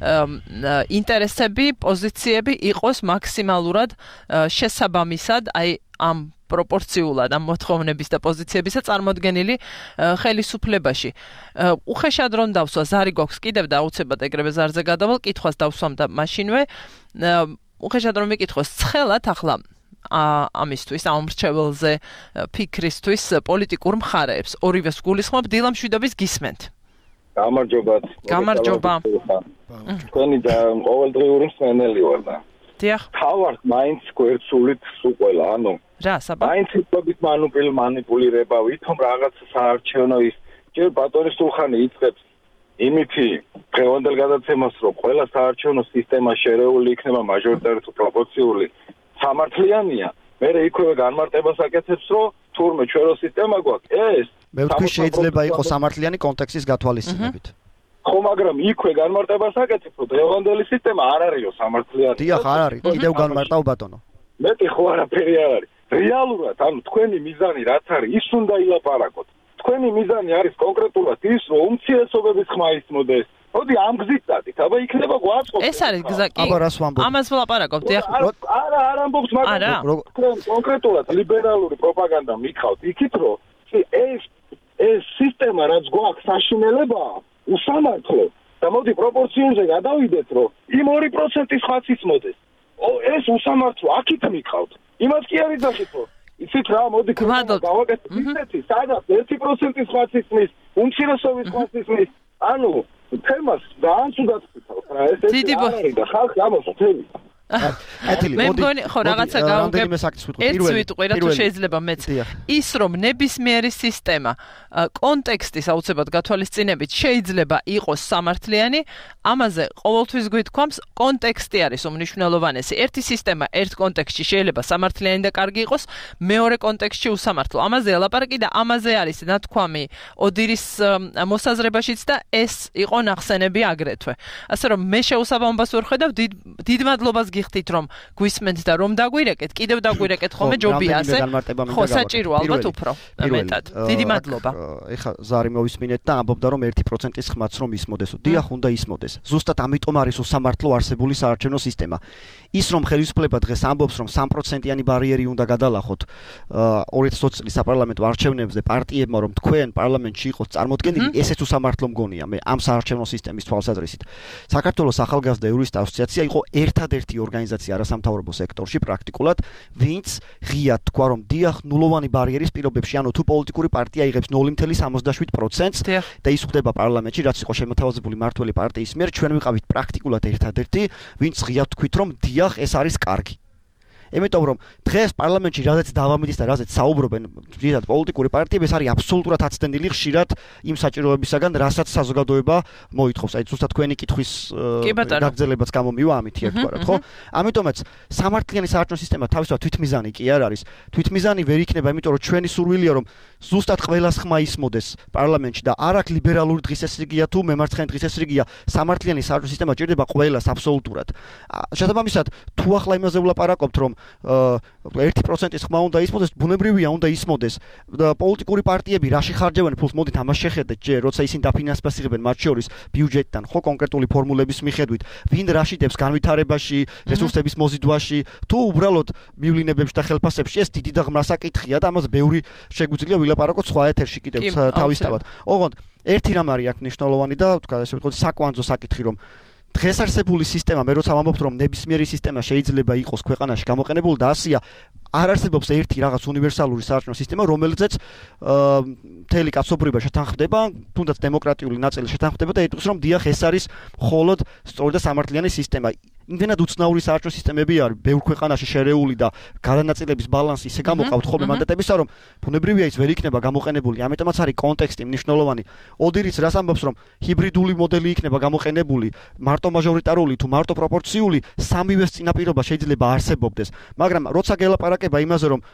ინტერესები, პოზიციები იყოს მაქსიმალურად შესაბამისად, აი ამ პროპორციულად ამ მოთხოვნების და პოზიციებისა წარმოდგენილი ხელისუფლებაში. უხეშად რომ დავსვა, ზარი გვაქვს კიდევ და აუცილებლად ეგრევე ზარზე გადავალ, კითხვას დავსვამ და მაშინვე უხეშად რომ მიკითხოს ცხელად ახლა ამისთვის, ამომრჩეველზე ფიქრისთვის პოლიტიკურ მხარეებს. ორივეს გულისხმობ, დილა მშვიდობის გისმენთ. გამარჯობა. გამარჯობა. თქვენი და ყოველდღიური მსმენელი ვარ და დიახ. თავართ მაინც გვერდსულით სუყველა, ანუ რა საბა? მაინც იტყვებით მანიპულირება, ვითომ რაღაც საარჩევნო ის ჯერ ბატონი სულხანი იწყებს იმითი დღევანდელ გადაცემას, რომ ყველა საარჩევნო სისტემა შერეული იქნება მაჟორიტარული თუ პროპორციული სამართლიანია. მერე იქვე განმარტებას აკეთებს, რომ თურმე ჩვენ რო სისტემა გვაქვს, ეს მე ვთქვი შეიძლება იყოს სამართლიანი კონტექსტის გათვალისწინებით. ხო, მაგრამ იქვე განმარტებას აკეთებ, რომ დღევანდელი სისტემა არ არისო სამართლიანი. დიახ, არ არის. კიდევ განმარტავ ბატონო. მეტი ხო არაფერი არ არის. რეალურად, ანუ თქვენი მიზანი რაც არის, ის უნდა ილაპარაკოთ. თქვენი მიზანი არის კონკრეტულად ის, რომ უმცირესობების ხმა ისმოდეს. მოდი ამ გზით წადით, აბა იქნება გვაწყობთ. ეს არის გზა, კი. აბა რას ვამბობ? ამას ვლაპარაკობთ, დიახ. არა, არ ამბობს, მაგრამ თქვენ კონკრეტულად ლიბერალური პროპაგანდა მიხავთ იქით, რომ ეს ეს სისტემა რაც გვაქვს საშინელებაა უსამართლო და მოდი პროპორციულზე გადავიდეთ რომ იმ ორი პროცენტის ხაც ისმოდეს ეს უსამართლო აქით მიყავთ იმას კი არ იძახით რომ იცით რა მოდი გავაკეთოთ ისეთი სადაც ერთი პროცენტის ხაც ისმის უმცირესობის ხაც ისმის ანუ თემას ძალიან ცუდად ვქითხავთ რა ეს ეს არის და ხალხი ამას თემი მე მგონი ხო რაღაცა გავუგებ ერთ ვიტყვი რა თუ შეიძლება მეც ის რომ ნებისმიერი სისტემა კონტექსტის აუცილებლად გათვალისწინებით შეიძლება იყოს სამართლიანი ამაზე ყოველთვის გვითქვამს კონტექსტი არის უმნიშვნელოვანესი ერთი სისტემა ერთ კონტექსტში შეიძლება სამართლიანი და კარგი იყოს მეორე კონტექსტში უსამართლო ამაზე ელაპარაკი და ამაზე არის ნათქვამი ოდირის მოსაზრებაშიც და ეს იყო ნახსენები აგრეთვე ასე რომ მე შეუსაბამობას ვხედავ დიდ მადლობას გიხდით რომ გვისმენთ და რომ დაგვირეკეთ კიდევ დაგვირეკეთ ხოლმე ჯობია ასე ხო საჭირო ალბათ უფრო მეტად დიდი მადლობა ეხა ზარი მოვისმინეთ და ამბობდა რომ ერთი პროცენტის ხმაც რომ ისმოდესო დიახ უნდა ისმოდეს ზუსტად ამიტომ არის უსამართლო არსებული საარჩევნო სისტემა ის რომ ხელისუფლება დღეს ამბობს რომ სამი პროცენტიანი ბარიერი უნდა გადალახოთ ორი ათას ოცი წლის საპარლამენტო არჩევნებზე პარტიებმა რომ თქვენ პარლამენტში იყოს წარმოდგენილი ესეც უსამართლო მგონია მე ამ საარჩევნო სისტემის თვალსაზრისით საქართველოს ახალგაზრდა იურისტთა ასოციაცია იყო ერთადერთი ორგანიზაცია არასამთავრობო სექტორში პრაქტიკულად ვინც ღიად თქვა რომ დიახ ნულოვანი ბარიერის პირობებში ანუ თუ პოლიტიკური პარტია იღებს ნული ათეული სამოცდაშვიდ პროცენტს და ის ხდება პარლამენტში რაც იყო შემოთავაზებული მართველი პარტიის მიერ ჩვენ ვიყავით პრაქტიკულად ერთადერთი ვინც ღიად თქვით რომ დიახ ეს არის კარგი იმიტომ რომ დღეს პარლამენტში რაზეც დავამიდის და რაზეც საუბრობენ ძირითადად პოლიტიკური პარტიები ეს არის აბსოლუტურად აცდენილი ხშირად იმ საჭიროებისაგან რასაც საზოგადოება მოითხოვს აი ზუსტად თქვენი კითხვის გაგრძელებაც გამომივა ამით ერთგვარად ხო ამიტომაც სამართლიანი საარჩევნო სისტემა თავისთავად თვითმიზანი კი არ არის თვითმიზანი ვერ იქნება იმიტომ რომ ჩვენი სურვილია რომ ზუსტად ყველას ხმა ისმოდეს პარლამენტში და არ აქვს ლიბერალური დღესასრიგია თუ მემარცხენე დღესასრიგია სამართლიანი საარჩევნო სისტემა ჭირდება ყველას აბსოლუტურად შესაბამისად თუ ახლა იმაზე ვლაპარაკობთ რომ ერთი პროცენტის ხმა უნდა ისმოდეს, ბუნებრივია უნდა ისმოდეს. პოლიტიკური პარტიები რაში ხარჯავენ ფულს, მოდით ამას შეხედეთ ჯერ, როცა ისინი დაფინანსებას იღებენ მათ შორის ბიუჯეტიდან, ხო კონკრეტული ფორმულების მიხედვით, ვინ რაში დებს განვითარებაში, რესურსების მოზიდვაში, თუ უბრალოდ მივლინებებში და ხელფასებში, ეს დიდი და ღრმა საკითხია და ამაზე ბევრი შეგვიძლია ვილაპარაკოთ სხვა ეთერში კიდევ თავისთავად. ოღონდ ერთი რამ არის აქ მნიშვნელოვანი და თქვა ესე ვთქვათ საკვანძო საკითხი რომ დღეს არსებული სისტემა მე როცა ვამბობთ რომ ნებისმიერი სისტემა შეიძლება იყოს ქვეყანაში გამოყენებული და ასია არ არსებობს ერთი რაღაც უნივერსალური საარჩევნო სისტემა რომელზეც მთელი კაცობრიობა შეთანხმდება თუნდაც დემოკრატიული ნაწილი შეთანხმდება და ეტყვის რომ დიახ ეს არის მხოლოდ სწორი და სამართლიანი სისტემა იმდენად უცნაური საარჩევნო სისტემები არის ბევრ ქვეყანაში შერეული და გადანაწილების ბალანსი ისე გამოყავთ ხოლმე მანდატებისა რომ ბუნებრივია ის ვერ იქნება გამოყენებული ამიტომაც არის კონტექსტი მნიშვნელოვანი ოდირიც რას ამბობს რომ ჰიბრიდული მოდელი იქნება გამოყენებული მარტო მაჟორიტარული თუ მარტო პროპორციული სამივეს წინაპირობა შეიძლება არსებობდეს მაგრამ როცა გელაპარაკება იმაზე რომ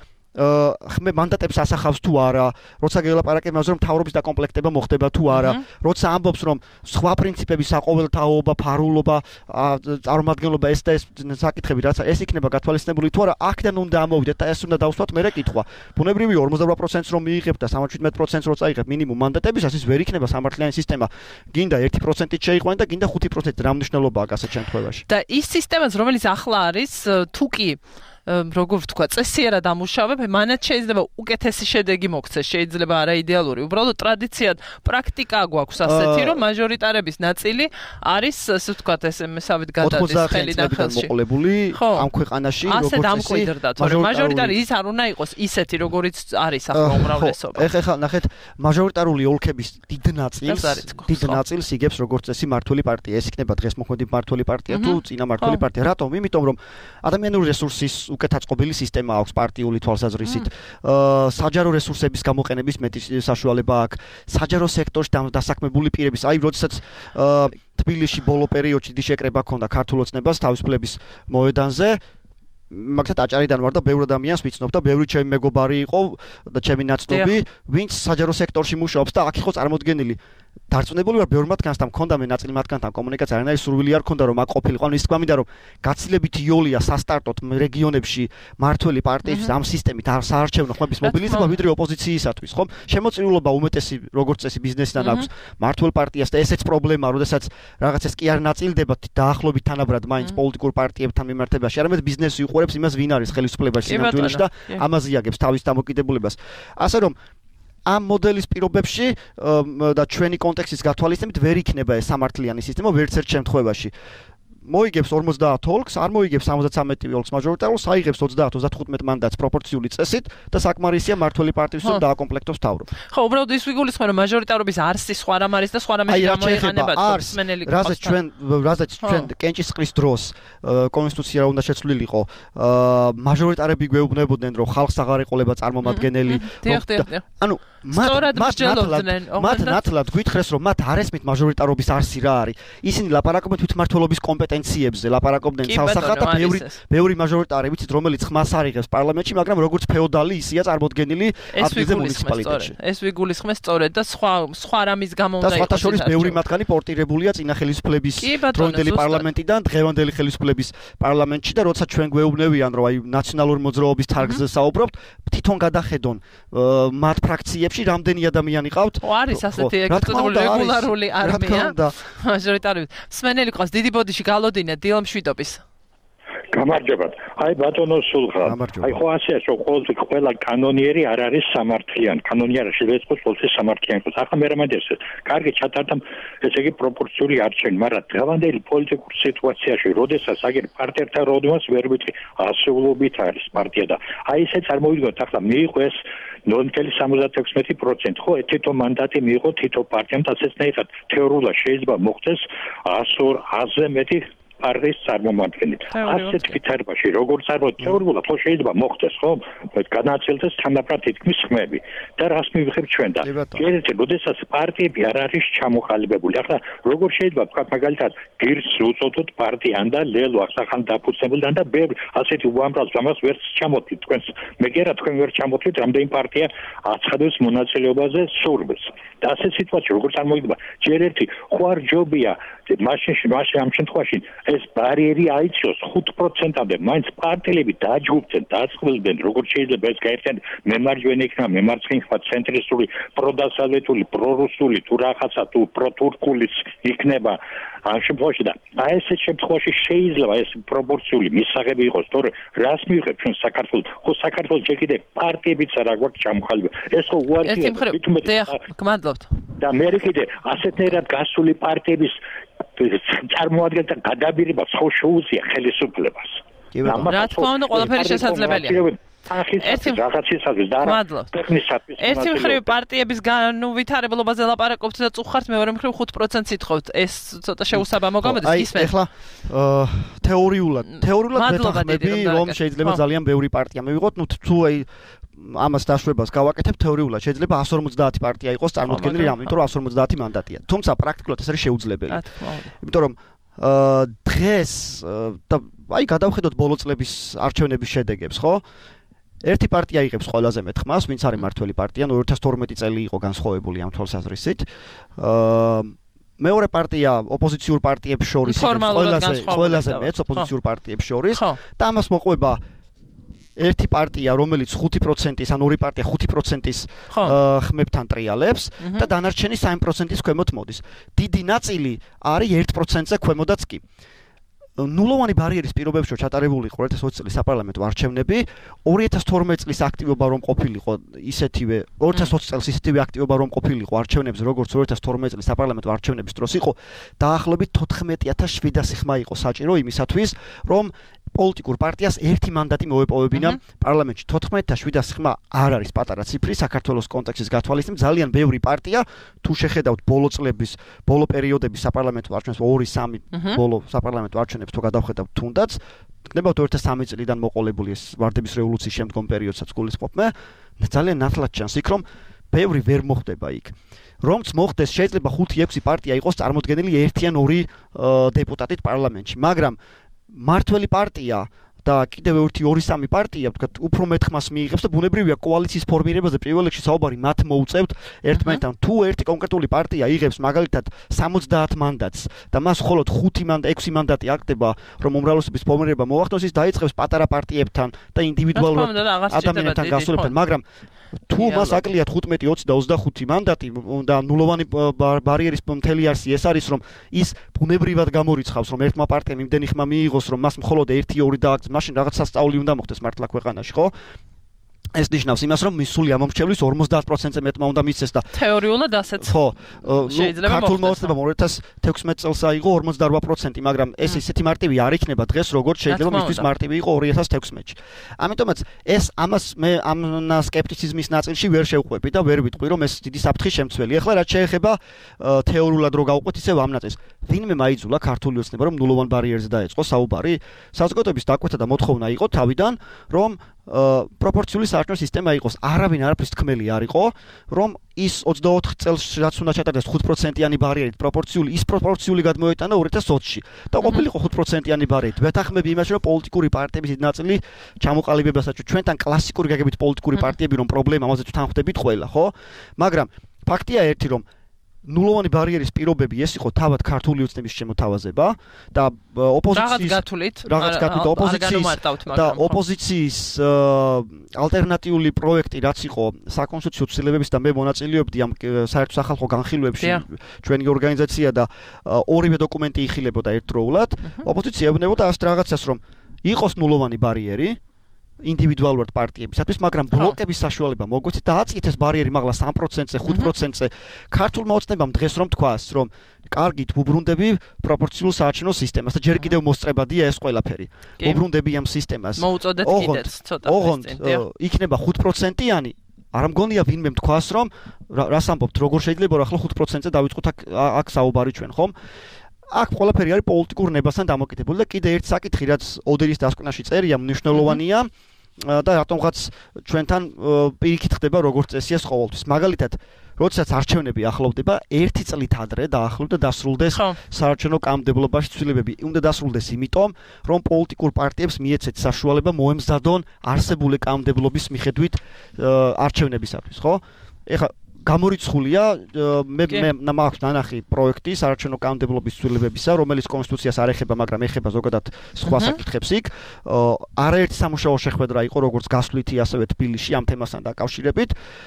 ხმე მანდატებს ასახავს თუ არა, როცა გელაპარაკება იმაზე რომ თავრობის დაკომპლექტება მოხდება თუ არა, როცა ამბობს რომ სხვა პრინციპები საყოველთაობა, ფარულობა, წარმომადგენლობა ეს და ეს საკითხები რაც ეს იქნება გათვალისწინებული თუ არა, აქედან უნდა ამოვიდეთ და ეს უნდა დავსვათ მერე კითხვა. ბუნებრივია ორმოცდაოთხ პროცენტს რომ მიიღებ და სამოცდაშვიდ პროცენტს რო წაიღებ მინიმუმ მანდატებისას ის ვერ იქნება სამართლიანი სისტემა. გინდა ერთი პროცენტით შეიყვანო და გინდა ხუთი პროცენტით რა მნიშვნელობაა ასეთ შემთხვევაში. და ის სისტემაც რომელიც ახლა არის თუ კი როგორ ვთქვა, წესიერად ამუშავებ, მანაც შეიძლება უკეთესი შედეგი მოქცეს, შეიძლება არა იდეალური. უბრალოდ ტრადიციად პრაქტიკა გვაქვს ასეთი, რომ მაჟორიტარების ნაწილი არის, ასე ვთქვათ, ეს მესავით გადადის ხელიდან ხელში. მოყოლებული ამ ქვეყანაში, როგორც ასე დამკვიდრდა, თორემ მაჟორიტარი ის არ უნდა იყოს ისეთი, როგორიც არის ახლა უმრავლესობა. ეხლა ეხლა ნახეთ, მაჟორიტარული ოლქების დიდ ნაწილს, დიდ ნაწილს იგებს როგორც წესი მართველი პარტია. ეს იქნება დღეს მოქმედი მართველი პარტია თუ წინა მართველი პარტია. რატომ? იმიტომ რომ ადამიანური რესურსის უკეთაწყობილი სისტემა აქვს პარტიული თვალსაზრისით. საჯარო რესურსების გამოყენების მეტი საშუალება აქვს. საჯარო სექტორში დასაქმებული პირების, აი როდესაც თბილისში ბოლო პერიოდში დიშეკრება ქონდა ქართულ ოცნებას თავისუფლების მოედანზე, მაგათ აჭარიდან ვარ და ბევრი ადამიანს ვიცნობ და ბევრი ჩემი მეგობარი იყო და ჩემი ნაცნობი, ვინც საჯარო სექტორში მუშაობს და აქ იყო წარმოდგენილი. დარწმუნებული ვარ ბევრ მათგანს და მქონდა მე ნაწილი მათგანთან კომუნიკაცია არანაირი სურვილი არ მქონდა რომ აქ ყოფილიყო ის თქვა მინდა რომ გაცილებით იოლია სასტარტოდ რეგიონებში მართველი პარტიის ამ სისტემით არ საარჩევნო ხმების მობილიზება ვიდრე ოპოზიციისათვის ხომ შემოწირულობა უმეტესი როგორც წესი ბიზნესიდან აქვს მართველ პარტიას და ესეც პრობლემაა როდესაც რაღაცას კი არ ნაწილდება დაახლოებით თანაბრად მაინც პოლიტიკურ პარტიებთან მიმართებაში არამედ ბიზნესი უყურებს იმას ვინ არის ხელისუფლებაში სინამდვილეში და ამაზე იაგებს თავის დამოკიდებულებას ასე რომ ამ მოდელის პირობებში და ჩვენი კონტექსტის გათვალისწინებით ვერ იქნება ეს სამართლიანი სისტემა ვერც ერთ შემთხვევაში. მოიგებს ორმოცდაათ ოლქს, არ მოიგებს სამოცდათრამეტი ოლქს მაჟორიტარულს, აიღებს ოცდაათ ოცდახუთ მანდატს პროპორციული წესით და საკმარისია მართველი პარტიის რომ დააკომპლექტოს თავრობა. ხო, უბრალოდ ის ვიგულისხმე რომ მაჟორიტარობის არსი სხვა რამ არის და სხვა რამეში გამოიყენება მსმენელი გახოს. რაზეც ჩვენ რაზეც ჩვენ კენჭისყრის დროს კონსტიტუცია უნდა შეცვლილიყო, მაჟორიტარები გვეუბნებოდნენ რომ ხალხს აღარ ეყოლება წარმომადგენელი. ანუ მათ მათ ნათლად გვითხრეს რომ მათ არ ესმით მაჟორიტარობის არსი რა არის. ისინი ლაპარაკობენ თვითმმართველობის კომპეტენციებზე, ლაპარაკობდნენ ცალსახად და ბევრი ბევრი მაჟორიტარი ვიცით რომელიც ხმას არიღებს პარლამენტში, მაგრამ როგორც ფეოდალი ისია წარმოდგენილი ადგილზე მუნიციპალიტეტში. ეს ვიგულისხმეს სწორედ და სხვა სხვა რამის გამო უნდა იყოს. და სხვათა შორის ბევრი მათგანი პორტირებულია წინა ხელისუფლების დროინდელი პარლამენტიდან დღევანდელი ხელისუფლების პარლამენტში და როცა ჩვენ გვეუბნებიან რომ აი ნაციონალური მოძრაობის თარგზზე საუბრობთ, თვითონ გადახედონ მათ ფრაქციებში რამდენი ადამიანი ყავთ. არის ასეთი რეგულარული არმია მაჟორიტარები. მსმენელი ყავს დიდი ბოდიში გალოდინე დილა მშვიდობის. გამარჯობათ. აი ბატონო სულხან. აი ხო ასეა რომ ყოველთვის ყველა კანონიერი არ არის სამართლიანი. კანონიერი შეიძლება იყოს ყოველთვის სამართლიანი. ახლა მე რამადეს კარგი ჩატარდა ესე იგი პროპორციული არჩევანი, მაგრამ დღევანდელი პოლიტიკურ სიტუაციაში, როდესაც აგერ პარტიებთან როდმას ვერ ვიტყვი, ასეულობით არის პარტია და აი ესე წარმოვიდგინოთ ახლა მიიღო ეს ნული კომა სამოცდაექვსმეტი პროცენტი ხო თითო მანდატი მიიღო თითო პარტიამ და ასეცნაირად თეორიულად შეიძლება მოხდეს ას-ზე მეტი პარტიის წარმომადგენელი. ასეთ ვითარებაში როგორც არ მოხდა თეორიულად ხო შეიძლება მოხდეს ხო? განაწილდეს თანაბრად თითქმის ხმები და რას მივიღებ ჩვენ და ერთი როდესაც პარტიები არ არის ჩამოყალიბებული. ახლა როგორ შეიძლება ვთქვათ მაგალითად გირს უწოდოთ პარტიան და ლელო ახლა დაფუძნებულთან და ბევრი ასეთი უამრავ ამას ვერც ჩამოთვლით თქვენს მეგერა თქვენ ვერ ჩამოთვლით რამდენი პარტია აცხადებს მონაწილეობაზე სურვილს. და ასეთ სიტუაციაში როგორ წარმოიდგება ჯერ ერთი ხო არ ჯობია მაშინ მაშინ ამ შემთხვევაში ეს ბარიერი აიწიოს ხუთ პროცენტამდე მაინც პარტიები დააჯგუფდნენ დაწყვილდნენ როგორც შეიძლება ეს გაერთიანდეს მემარჯვენე იქნება მემარცხენე იქნება ცენტრისტული პროდასავლეთული პრორუსული თუ რაღაცა თუ პროტურკულის იქნება ამ შემთხვევაში და აი ეს შემთხვევაში შეიძლება ეს პროპორციული მისაღები იყოს თორე რას მივიღებ ჩვენ საქართველოს ხო საქართველოს ჯერ კიდე პარტიებიც არა გვაქვს ჩამოყალიბებული ეს ხო უარყოფითია გმადლობთ და მე კიდე ასეთნაირად გასული პარტიების წარმოადგენდა გადაბირება ხო შეუძლია ხელისუფლებას. რა თქმა უნდა, ყველაფერი შესაძლებელია. ერთი რაღაცისათვის და ტექნისათვის. ერთი მხრივ პარტიების ნუ ვითარებლობაზე ლაპარაკობთ და წუხართ, მეორე მხრივ ხუთ პროცენტს ითხოვთ. ეს ცოტა შეუსაბამო გამოდის ისმენთ. აი, ეხლა თეორიულად, თეორიულად მეთანხმები, რომ შეიძლება ძალიან ბევრი პარტია მივიღოთ, ნუ თუ აი ამას დაშვებას გავაკეთებ თეორიულად შეიძლება ას ორმოცდაათი პარტია იყოს წარმოქმნილი რამე, იმიტომ რომ ას ორმოცდაათი მანდატია. თუმცა პრაქტიკულად ეს არის შეუძლებელი. იმიტომ რომ დღეს და აი გადავხედოთ ბოლო წლების არჩევნების შედეგებს, ხო? ერთი პარტია იღებს ყველაზე მეტ ხმას, ვინც არის მართველი პარტია, ორი ათას თორმეტი წელი იყო განსხვავებული ამ თვალსაზრისით. მეორე პარტია ოპოზიციურ პარტიებს შორის ყველაზე ყველაზე მეც ოპოზიციურ პარტიებს შორის და ამას მოყვება ერთი პარტია, რომელიც ხუთი პროცენტის, ან ორი პარტია ხუთი პროცენტის ხმებთან ტრიალებს და დანარჩენი სამი პროცენტის ქვემოთ მოდის. დიდი ნაწილი არის ერთ პროცენტზე ქვემოდაც კი. ნულოვანი ბარიერის პირობებში ჩატარებული იყო ორი ათას ოცი წლის საპარლამენტო არჩევნები, ორი ათას თორმეტი წლის აქტივობა რომ ყოფილიყო ისეთივე, ორი ათას ოცი წელს ისეთივე აქტივობა რომ ყოფილიყო არჩევნებზე, როგორც ორი ათას თორმეტი წლის საპარლამენტო არჩევნების დროს იყო, დაახლოებით თოთხმეტი ათას შვიდასი ხმა იყო საჭირო იმისათვის, რომ პოლიტიკურ პარტიას ერთი მანდატი მოეპოვებინა პარლამენტში. თოთხმეტი ათას შვიდასი ხმა არ არის პატარა ციფრი საქართველოს კონტექსტის გათვალისწინებით, ძალიან ბევრი პარტია თუ შეხედავთ ბოლო წლების, ბოლო პერიოდების საპარლამენტო არჩევნებს, ორი სამი ბოლო საპარლამენტო არჩევნებს თუ გადავხედავთ თუნდაც, გნებავთ ორი ათას სამი წლიდან მოყოლებული ეს ვარდების რევოლუციის შემდგომ პერიოდსაც გულისხმობ მე, ძალიან ნათლად ჩანს იქ რომ ბევრი ვერ მოხდება იქ. რომც მოხდეს შეიძლება ხუთი ექვსი პარტია იყოს წარმოდგენილი ერთი ან ორი დეპუტატით პარლამენტში, მაგრამ მართველი პარტია და კიდევ ერთი ორი სამი პარტია, ვთქვათ, უფრო მეტ ხმას მიიღებს და ბუნებრივია კოალიციის ფორმირებაზე პირველ რიგში საუბარი მათ მოუწევთ ერთმანეთთან. თუ ერთი კონკრეტული პარტია იღებს მაგალითად სამოცდაათ მანდატს და მას მხოლოდ ხუთი მანდატი, ექვსი მანდატი აკდება, რომ უმრავლესობის ფორმირება მოახდინოს, ის დაიწყებს პატარა პარტიებთან და ინდივიდუალურად ადამიანებთან გასულებთან, მაგრამ თუ მას აკლიათ ხუთმეტი, ოცი და ოცდახუთი მანდატი და ნულოვანი ბარიერის მთელი არსი ეს არის, რომ ის ბუნებრივად გამორიცხავს, რომ ერთმა პარტიამ იმდენი ხმა მიიღოს, რომ მას მხოლოდ ერთი ორი დააგწეს, მაშინ რაღაც სასწაული უნდა მოხდეს მართლა ქვეყანაში, ხო? ეს ნიშნავს იმას, რომ მისული ამომრჩევლის ორმოცდაათ პროცენტზე მეტმა უნდა მისცეს და თეორიულად ასეც ხო, ქართულ მოწმებამ ორი ათას თექვსმეტ წელს აიღო ორმოცდაორვა პროცენტი, მაგრამ ეს ისეთი მარტივი არ იქნება დღეს, როგორც შეიძლება მისთვის მარტივი იყო ორი ათას თექვსმეტში. ამიტომაც ეს ამას მე ამ სკეპტიციზმის ნაწილში ვერ შევყვები და ვერ ვიტყვი, რომ ეს დიდი საფრთხის შემცველი. ეხლა რაც შეეხება თეორიულად რო გავყვეთ ისევ ამ ნაწილს. ვინმე მაიძულა ქართული ოცნება, რომ ნულოვან ბარიერზე დაეწყო საუბარი? საზოგადოების დაკვეთა და მოთხოვნა იყო თავიდან, რომ პროპორციული საარჩევნო სისტემა იყოს. არავინ არაფრის თქმელი არ იყო, რომ ის ოცდაოთხ წელს რაც უნდა ჩატარდეს ხუთ პროცენტიანი ბარიერით პროპორციული, ის პროპორციული გადმოეტანა ორი ათას ოცი და ყოფილიყო ხუთ პროცენტიანი ბარიერით. ვეთანხმები იმაში, რომ პოლიტიკური პარტიების დიდი ნაწილი ჩამოყალიბებასაც ჩვენთან კლასიკური გაგებით პოლიტიკური პარტიები რომ პრობლემა, ამაზე ვთანხმდებით ყველა, ხო? მაგრამ ფაქტია ერთი, რომ ნულოვანი ბარიერის პირობები ეს იყო თავად ქართული ოცნების შემოთავაზება და ოპოზიციის რაღაც გათვლით ოპოზიციის და ოპოზიციის ალტერნატიული პროექტი რაც იყო საკონსტიტუციო ცვლილებების და მე მონაწილეობდი ამ საერთო სახალხო განხილვებში ჩვენი ორგანიზაცია და ორივე დოკუმენტი იხილებოდა ერთდროულად ოპოზიცია ეუბნებოდა ასეთ რაღაცას რომ იყოს ნულოვანი ბარიერი ინდივიდუალურად პარტიებისათვის, მაგრამ ბლოკების საშუალება მოგვეცეთ და აწიეთ ეს ბარიერი მაღლა სამ პროცენტზე, ხუთ პროცენტზე. ქართულმა ოცნებამ დღეს რომ თქვას, რომ კარგით ვუბრუნდები პროპორციულ საარჩევნო სისტემას და ჯერ კიდევ მოსწრებადია ეს ყველაფერი. ვუბრუნდები ამ სისტემას. მოუწოდეთ კიდეც ცოტა. ოღონდ იქნება ხუთ პროცენტიანი არ მგონია ვინმე თქვას, რომ რას ამბობთ, როგორ შეიძლება რომ ახლა ხუთ პროცენტზე დავიწყოთ აქ აქ საუბარი ჩვენ, ხომ? აქ ყველაფერი არის პოლიტიკურ ნებასთან დამოკიდებული და კიდე ერთ საკითხი, რაც ოდერის დასკვნაში წერია, მნიშვნელოვანია და რატომღაც ჩვენთან პირიქით ხდება როგორც წესია ყოველთვის. მაგალითად, როდესაც არჩევნები ახლოვდება, ერთი წლით ადრე დაახლოვდა დასრულდეს საარჩევნო კანონმდებლობაში ცვლილებები. უნდა დასრულდეს იმიტომ, რომ პოლიტიკურ პარტიებს მიეცეთ საშუალება მოემზადონ არსებული კანონმდებლობის მიხედვით არჩევნებისათვის, ხო? ეხლა გამორიცხულია მე მე მაქვს ნანახი პროექტი საარჩევნო კანონმდებლობის ცვლილებებისა, რომელიც კონსტიტუციას არ ეხება, მაგრამ ეხება ზოგადად სხვა საკითხებს იქ. არაერთი სამუშაო შეხვედრა იყო, როგორც გასვლითი, ასევე თბილისში ამ თემასთან დაკავშირებით.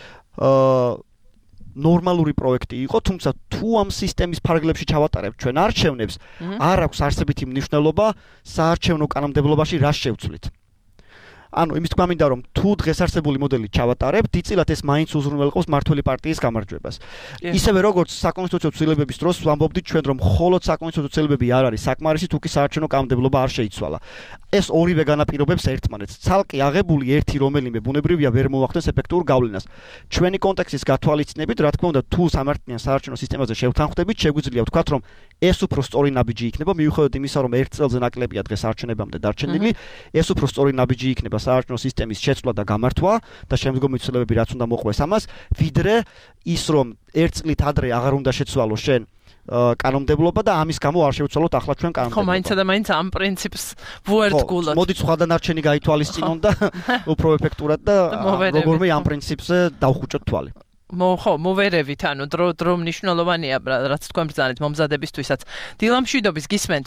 ნორმალური პროექტი იყო, თუმცა თუ ამ სისტემის ფარგლებში ჩავატარებთ ჩვენ არჩევნებს, არ აქვს არსებითი მნიშვნელობა საარჩევნო კანონმდებლობაში რას შევცვლით. ანუ იმის თქმა მინდა რომ თუ დღეს არსებული მოდელი ჩავატარებთ, დიწილად ეს მაინც უზრუნველყოფს მართველი პარტიის გამარჯვებას. ისევე როგორც საკონსტიტუციო ცვლილებების დროს ვამბობდით ჩვენ რომ მხოლოდ საკონსტიტუციო ცვლილებები არ არის საკმარისი, თუ კი საარჩევნო კანონმდებლობა არ შეიცვალა. ეს ორივე განაპირობებს ერთმანეთს. ცალკე აღებული ერთი რომელიმე ბუნებრივია ვერ მოახდენს ეფექტურ გავლენას. ჩვენი კონტექსტის გათვალისწინებით, რა თქმა უნდა, თუ სამართლიან საარჩევნო სისტემაზე შევთანხმდებით, შეგვიძლია ვთქვათ რომ ეს უფრო სწორი ნაბიჯი იქნება, მიუხედავად იმისა, რომ ერთ წელზე ნაკლებია დღეს არჩევნებამდე დარჩენილი, ეს უფრო სწორი ნაბიჯი იქნება საარჩევნო სისტემის შეცვლა და გამართვა და შემდგომი ცვლილებები რაც უნდა მოყვეს ამას, ვიდრე ის რომ ერთ წლით ადრე აღარ უნდა შეცვალოს შენ კანონმდებლობა და ამის გამო არ შევცვალოთ ახლა ჩვენ კანონმდებლობა. ხო, მაინც და მაინც ამ პრინციპს ვუერთგულოთ. მოდით სხვა დანარჩენი გაითვალისწინონ და უფრო ეფექტურად და როგორმე ამ პრინციპზე დავხუჭოთ თვალი. მო ხო, მოვერევით, ანუ დრო დრო მნიშვნელოვანია, რაც თქვენ ბრძანეთ მომზადებისთვისაც. დილამშვიდობის გისმენთ.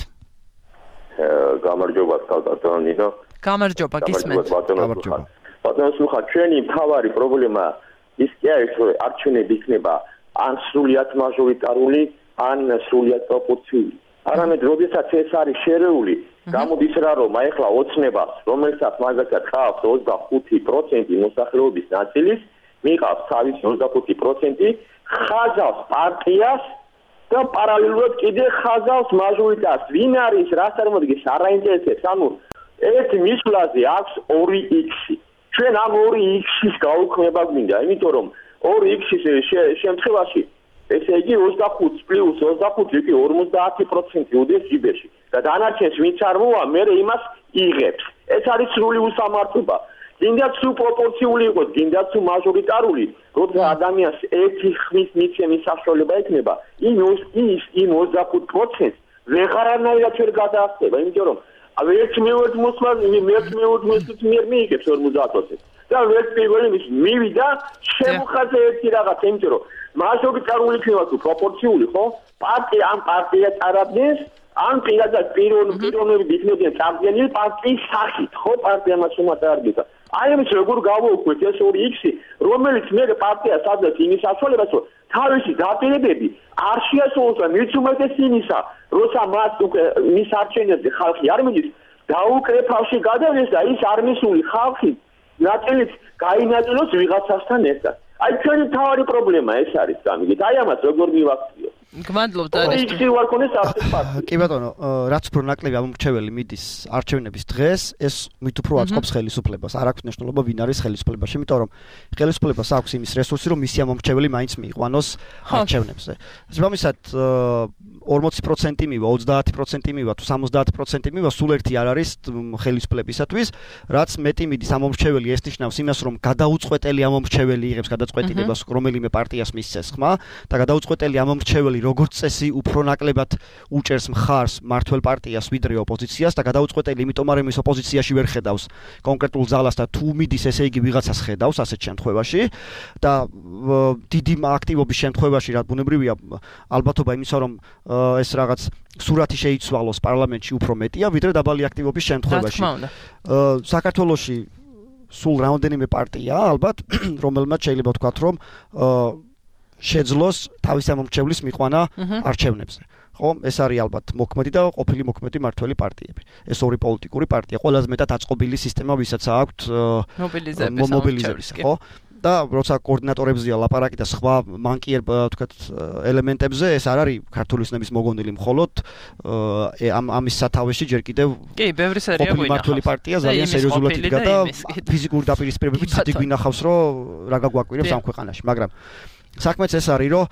გამარჯობა, თავდაცვა ნინო. გამარჯობა, გისმენთ. გამარჯობა. ბატონო სულხა, ჩვენი მთავარი პრობლემა ის კი არის, რომ არჩევნები იქნება ან სრულიად მაჟორიტარული, ან სრულიად პროპორციული. არამედ როდესაც ეს არის შერეული, გამოდის რა რომ ახლა ოცნებას, რომელსაც მაგალითად ხავს ოცდახუთი პროცენტი მოსახლეობის ნაწილის, მიყავს თავის ოცდახუთი პროცენტი, ხაზავს პარტიას და პარალელურად კიდე ხაზავს მაჟორიტარს. ვინ არის, რას წარმოადგენს, არ აინტერესებს, ანუ ერთი მისვლაზე აქვს ორი ექვსი. ჩვენ ამ ორი ექვსის გაუქმება გვინდა, იმიტომ რომ ორი ექვსის შემთხვევაში ესე იგი ოცდახუთი პლუს ოცდახუთი კი ორმოცდაათი პროცენტი უდეს ჯიბეში და დანარჩენს ვინც არ მოვა, მე იმას იღებს. ეს არის სრული უსამართლობა. გინდათ თუ პროპორციული იყოს, გინდათ თუ მაჟორიტარული, როცა ადამიანს ერთი ხმის მიცემის საშუალება ექნება, იმ ის იმ ოცდახუთ პროცენტს ვეღარანაირად ვერ გადაახდება, იმიტომ რომ ერთ მეოდ მოსვლას, ერთ მეოდ მოსვლით მიერ მიიგებს ორმოცდაათ პროცენტს. და ერთ პირველი მის მივიდა შემოხაზე ერთი რაღაც, იმიტომ რომ მაჟორიტარული იქნება თუ პროპორციული, ხო? პარტია ამ პარტია წარადგენს, ან პირადად პიროვნები იქნებიან წარდგენილი პარტიის სახით, ხო? პარტიამაც უმატარებდა. აი ამის როგორ გავაუქმეთ ეს ორი ექვსი, რომელიც მე პარტიას ადებს იმის საშუალებას, რომ თავისი დაპირებები არ შეასრულოს და მის უმეტეს იმისა, როცა მას უკვე მის არჩევნებზე ხალხი არ მიდის, დაუკრეფავში გადავიდეს და ის არ მისული ხალხი ნაწილით გაინაწილოს ვიღაცასთან ერთად. აი ჩვენი თავარი პრობლემა ეს არის გამიგეთ. აი ამას როგორ მივაქციო? გმადლობთ არის. ის ვარ ქონეს აფსპარტი. კი ბატონო, რაც უფრო ნაკლები ამომრჩეველი მიდის არჩევნების დღეს, ეს მით უფრო აწყობს ხელისუფლებას. არ აქვს მნიშვნელობა ვინ არის ხელისუფლებაში, იმიტომ რომ ხელისუფლებას აქვს იმის რესურსი, რომ მისი ამომრჩეველი მაინც მიიყვანოს არჩევნებზე. შესაბამისად, ორმოცი პროცენტი მივა, ოცდაათი პროცენტი მივა, თუ სამოცდაათი პროცენტი მივა, სულ ერთი არ არის ხელისუფლებისათვის, რაც მეტი მიდის ამომრჩეველი, ეს ნიშნავს იმას, რომ გადაუწყვეტელი ამომრჩეველი იღებს გადაწყვეტილებას რომელიმე პარტიას მისცეს ხმა და გადაუწყვეტელი ამომრჩეველი როგორც წესი უფრო ნაკლებად უჭერს მხარს მართლ პარტიას ვიდრე ოპოზიციას და გადაუწყვეტელი იმიტომ არ იმის ოპოზიციაში ვერ ხედავს კონკრეტულ ძალას და თუ მიდის ესე იგი ვიღაცას ხედავს ასეთ შემთხვევაში და დიდი აქტივობის შემთხვევაში რა ბუნებრივია ალბათობა იმისა რომ ეს რაღაც სურათი შეიცვალოს პარლამენტში უფრო მეტია ვიდრე დაბალი აქტივობის შემთხვევაში საქართველოში სულ რამდენიმე პარტია ალბათ რომელმაც შეიძლება ვთქვათ რომ შეძლოს თავისი ამომრჩევლის მიყვანა არჩევნებზე. ხო, ეს არის ალბათ მოქმედი და ყოფილი მოქმედი მმართველი პარტიები. ეს ორი პოლიტიკური პარტია, ყველაზე მეტად აწყობილი სისტემა, ვისაც აქვთ მობილიზების, ხო? და როცა კოორდინატორებზია ლაპარაკი და სხვა მანკიერ ვთქვათ ელემენტებზე, ეს არ არის ქართული ოცნების მოგონილი მხოლოდ ამ ამის სათავეში ჯერ კიდევ კი, ბევრი სერია გვინახავს. მმართველი პარტია ძალიან სერიოზულად იდგა და ფიზიკური დაპირისპირებებით ცოტი გვინახავს, რომ რა გაგვაკვირებს ამ ქვეყანაში, მაგრამ საქმეც ეს არის, რომ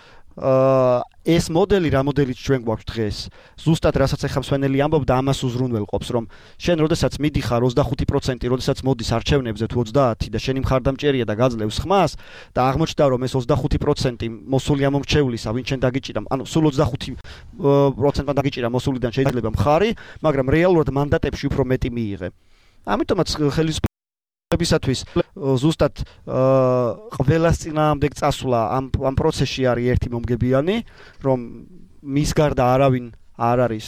ეს მოდელი, რა მოდელიც ჩვენ გვაქვს დღეს, ზუსტად რასაც ახლა მსვენელი ამბობდა, ამას უზრუნველყოფს, რომ შენ როდესაც მიდიხარ ოცდახუთი პროცენტი, როდესაც მოდის არჩევნებზე თუ ოცდაათი და შენი მხარდამჭერია და გაძლევს ხმას და აღმოჩნდა, რომ ეს ოცდახუთი პროცენტი მოსული ამომრჩევლისა, ვინ შენ დაგიჭირა, ანუ სულ ოცდახუთი პროცენტმა დაგიჭირა მოსულიდან შეიძლება მხარი, მაგრამ რეალურად მანდატებში უფრო მეტი მიიღე. ამიტომაც ხელისუფლება ბისათვის ზუსტად ყველას წინააღმდეგ წასვლა ამ ამ პროცესში არის ერთი მომგებიანი, რომ მის გარდა არავინ არ არის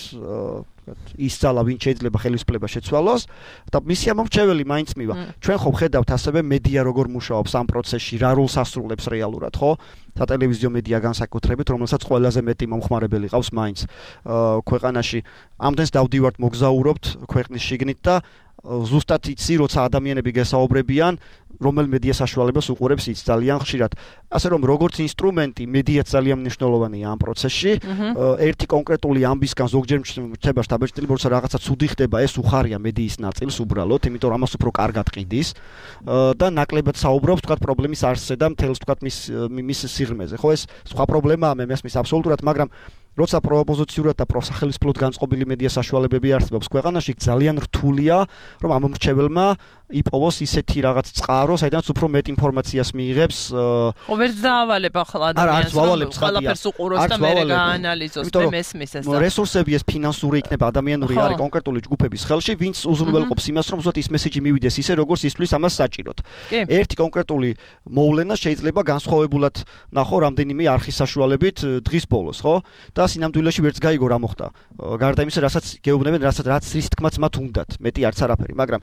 ის ძალა, ვინ შეიძლება ხელისუფლება შეცვალოს და მისი ამომრჩეველი მაინც მივა. ჩვენ ხომ ხედავთ ასევე მედია როგორ მუშაობს ამ პროცესში, რა როლს ასრულებს რეალურად, ხო? სატელევიზიო მედია განსაკუთრებით, რომელსაც ყველაზე მეტი მომხმარებელი ყავს მაინც ქვეყანაში. ამდენს დავდივართ, მოგზაურობთ ქვეყნის შიგნით და ზუსტად იცი, როცა ადამიანები გესაუბრებიან, რომელ მედია საშუალებას უყურებს ის ძალიან ხშირად. ასე რომ როგორც ინსტრუმენტი, მედიაც ძალიან მნიშვნელოვანია ამ პროცესში. ერთი კონკრეტული ამბისგან ზოგჯერ ჩდება შტაბ-ჭრილი, როცა რაღაცა ცუდი ხდება, ეს უხარია მედიის ნაწილს უბრალოდ, იმიტომ რომ ამას უფრო კარგად ყიდის და ნაკლებად საუბრობს, თქვათ, პრობლემის არსზე და მთელს, თქვათ, მის მის სიღრმეზე. ხო, ეს სხვა პრობლემაა, მე მესმის აბსოლუტურად, მაგრამ როცა პროოპოზიციურად და პროსახელისმფლოდ განწყობილი მედია საშუალებები არსებობს ქვეყანაში, ძალიან რთულია, რომ ამომრჩეველმა იპოვოს ისეთი რაღაც წყარო, საიდანაც უფრო მეტ ინფორმაციას მიიღებს. ხო, ვერ დაავალებ ახლა ადამიანს, ყველაფერს უყუროს და მერე გაანალიზოს, მე მესმის ეს. რესურსები ეს ფინანსური იქნება, ადამიანური არის კონკრეტული ჯგუფების ხელში, ვინც უზრუნველყოფს იმას, რომ ზუსტად ის მესიჯი მივიდეს ისე, როგორც ისვლის ამას საჭიროდ. ერთი კონკრეტული მოვლენა შეიძლება განსხვავებულად ნახო რამდენიმე არხის საშუალებით დღის ბოლოს, ხო? და სინამდვილეში ვერც გაიგო რა მოხდა. გარდა იმისა, რასაც გეუბნებენ, რასაც რაც რის თქმაც მათ უნდათ, მეტი არც არაფერი, მაგრამ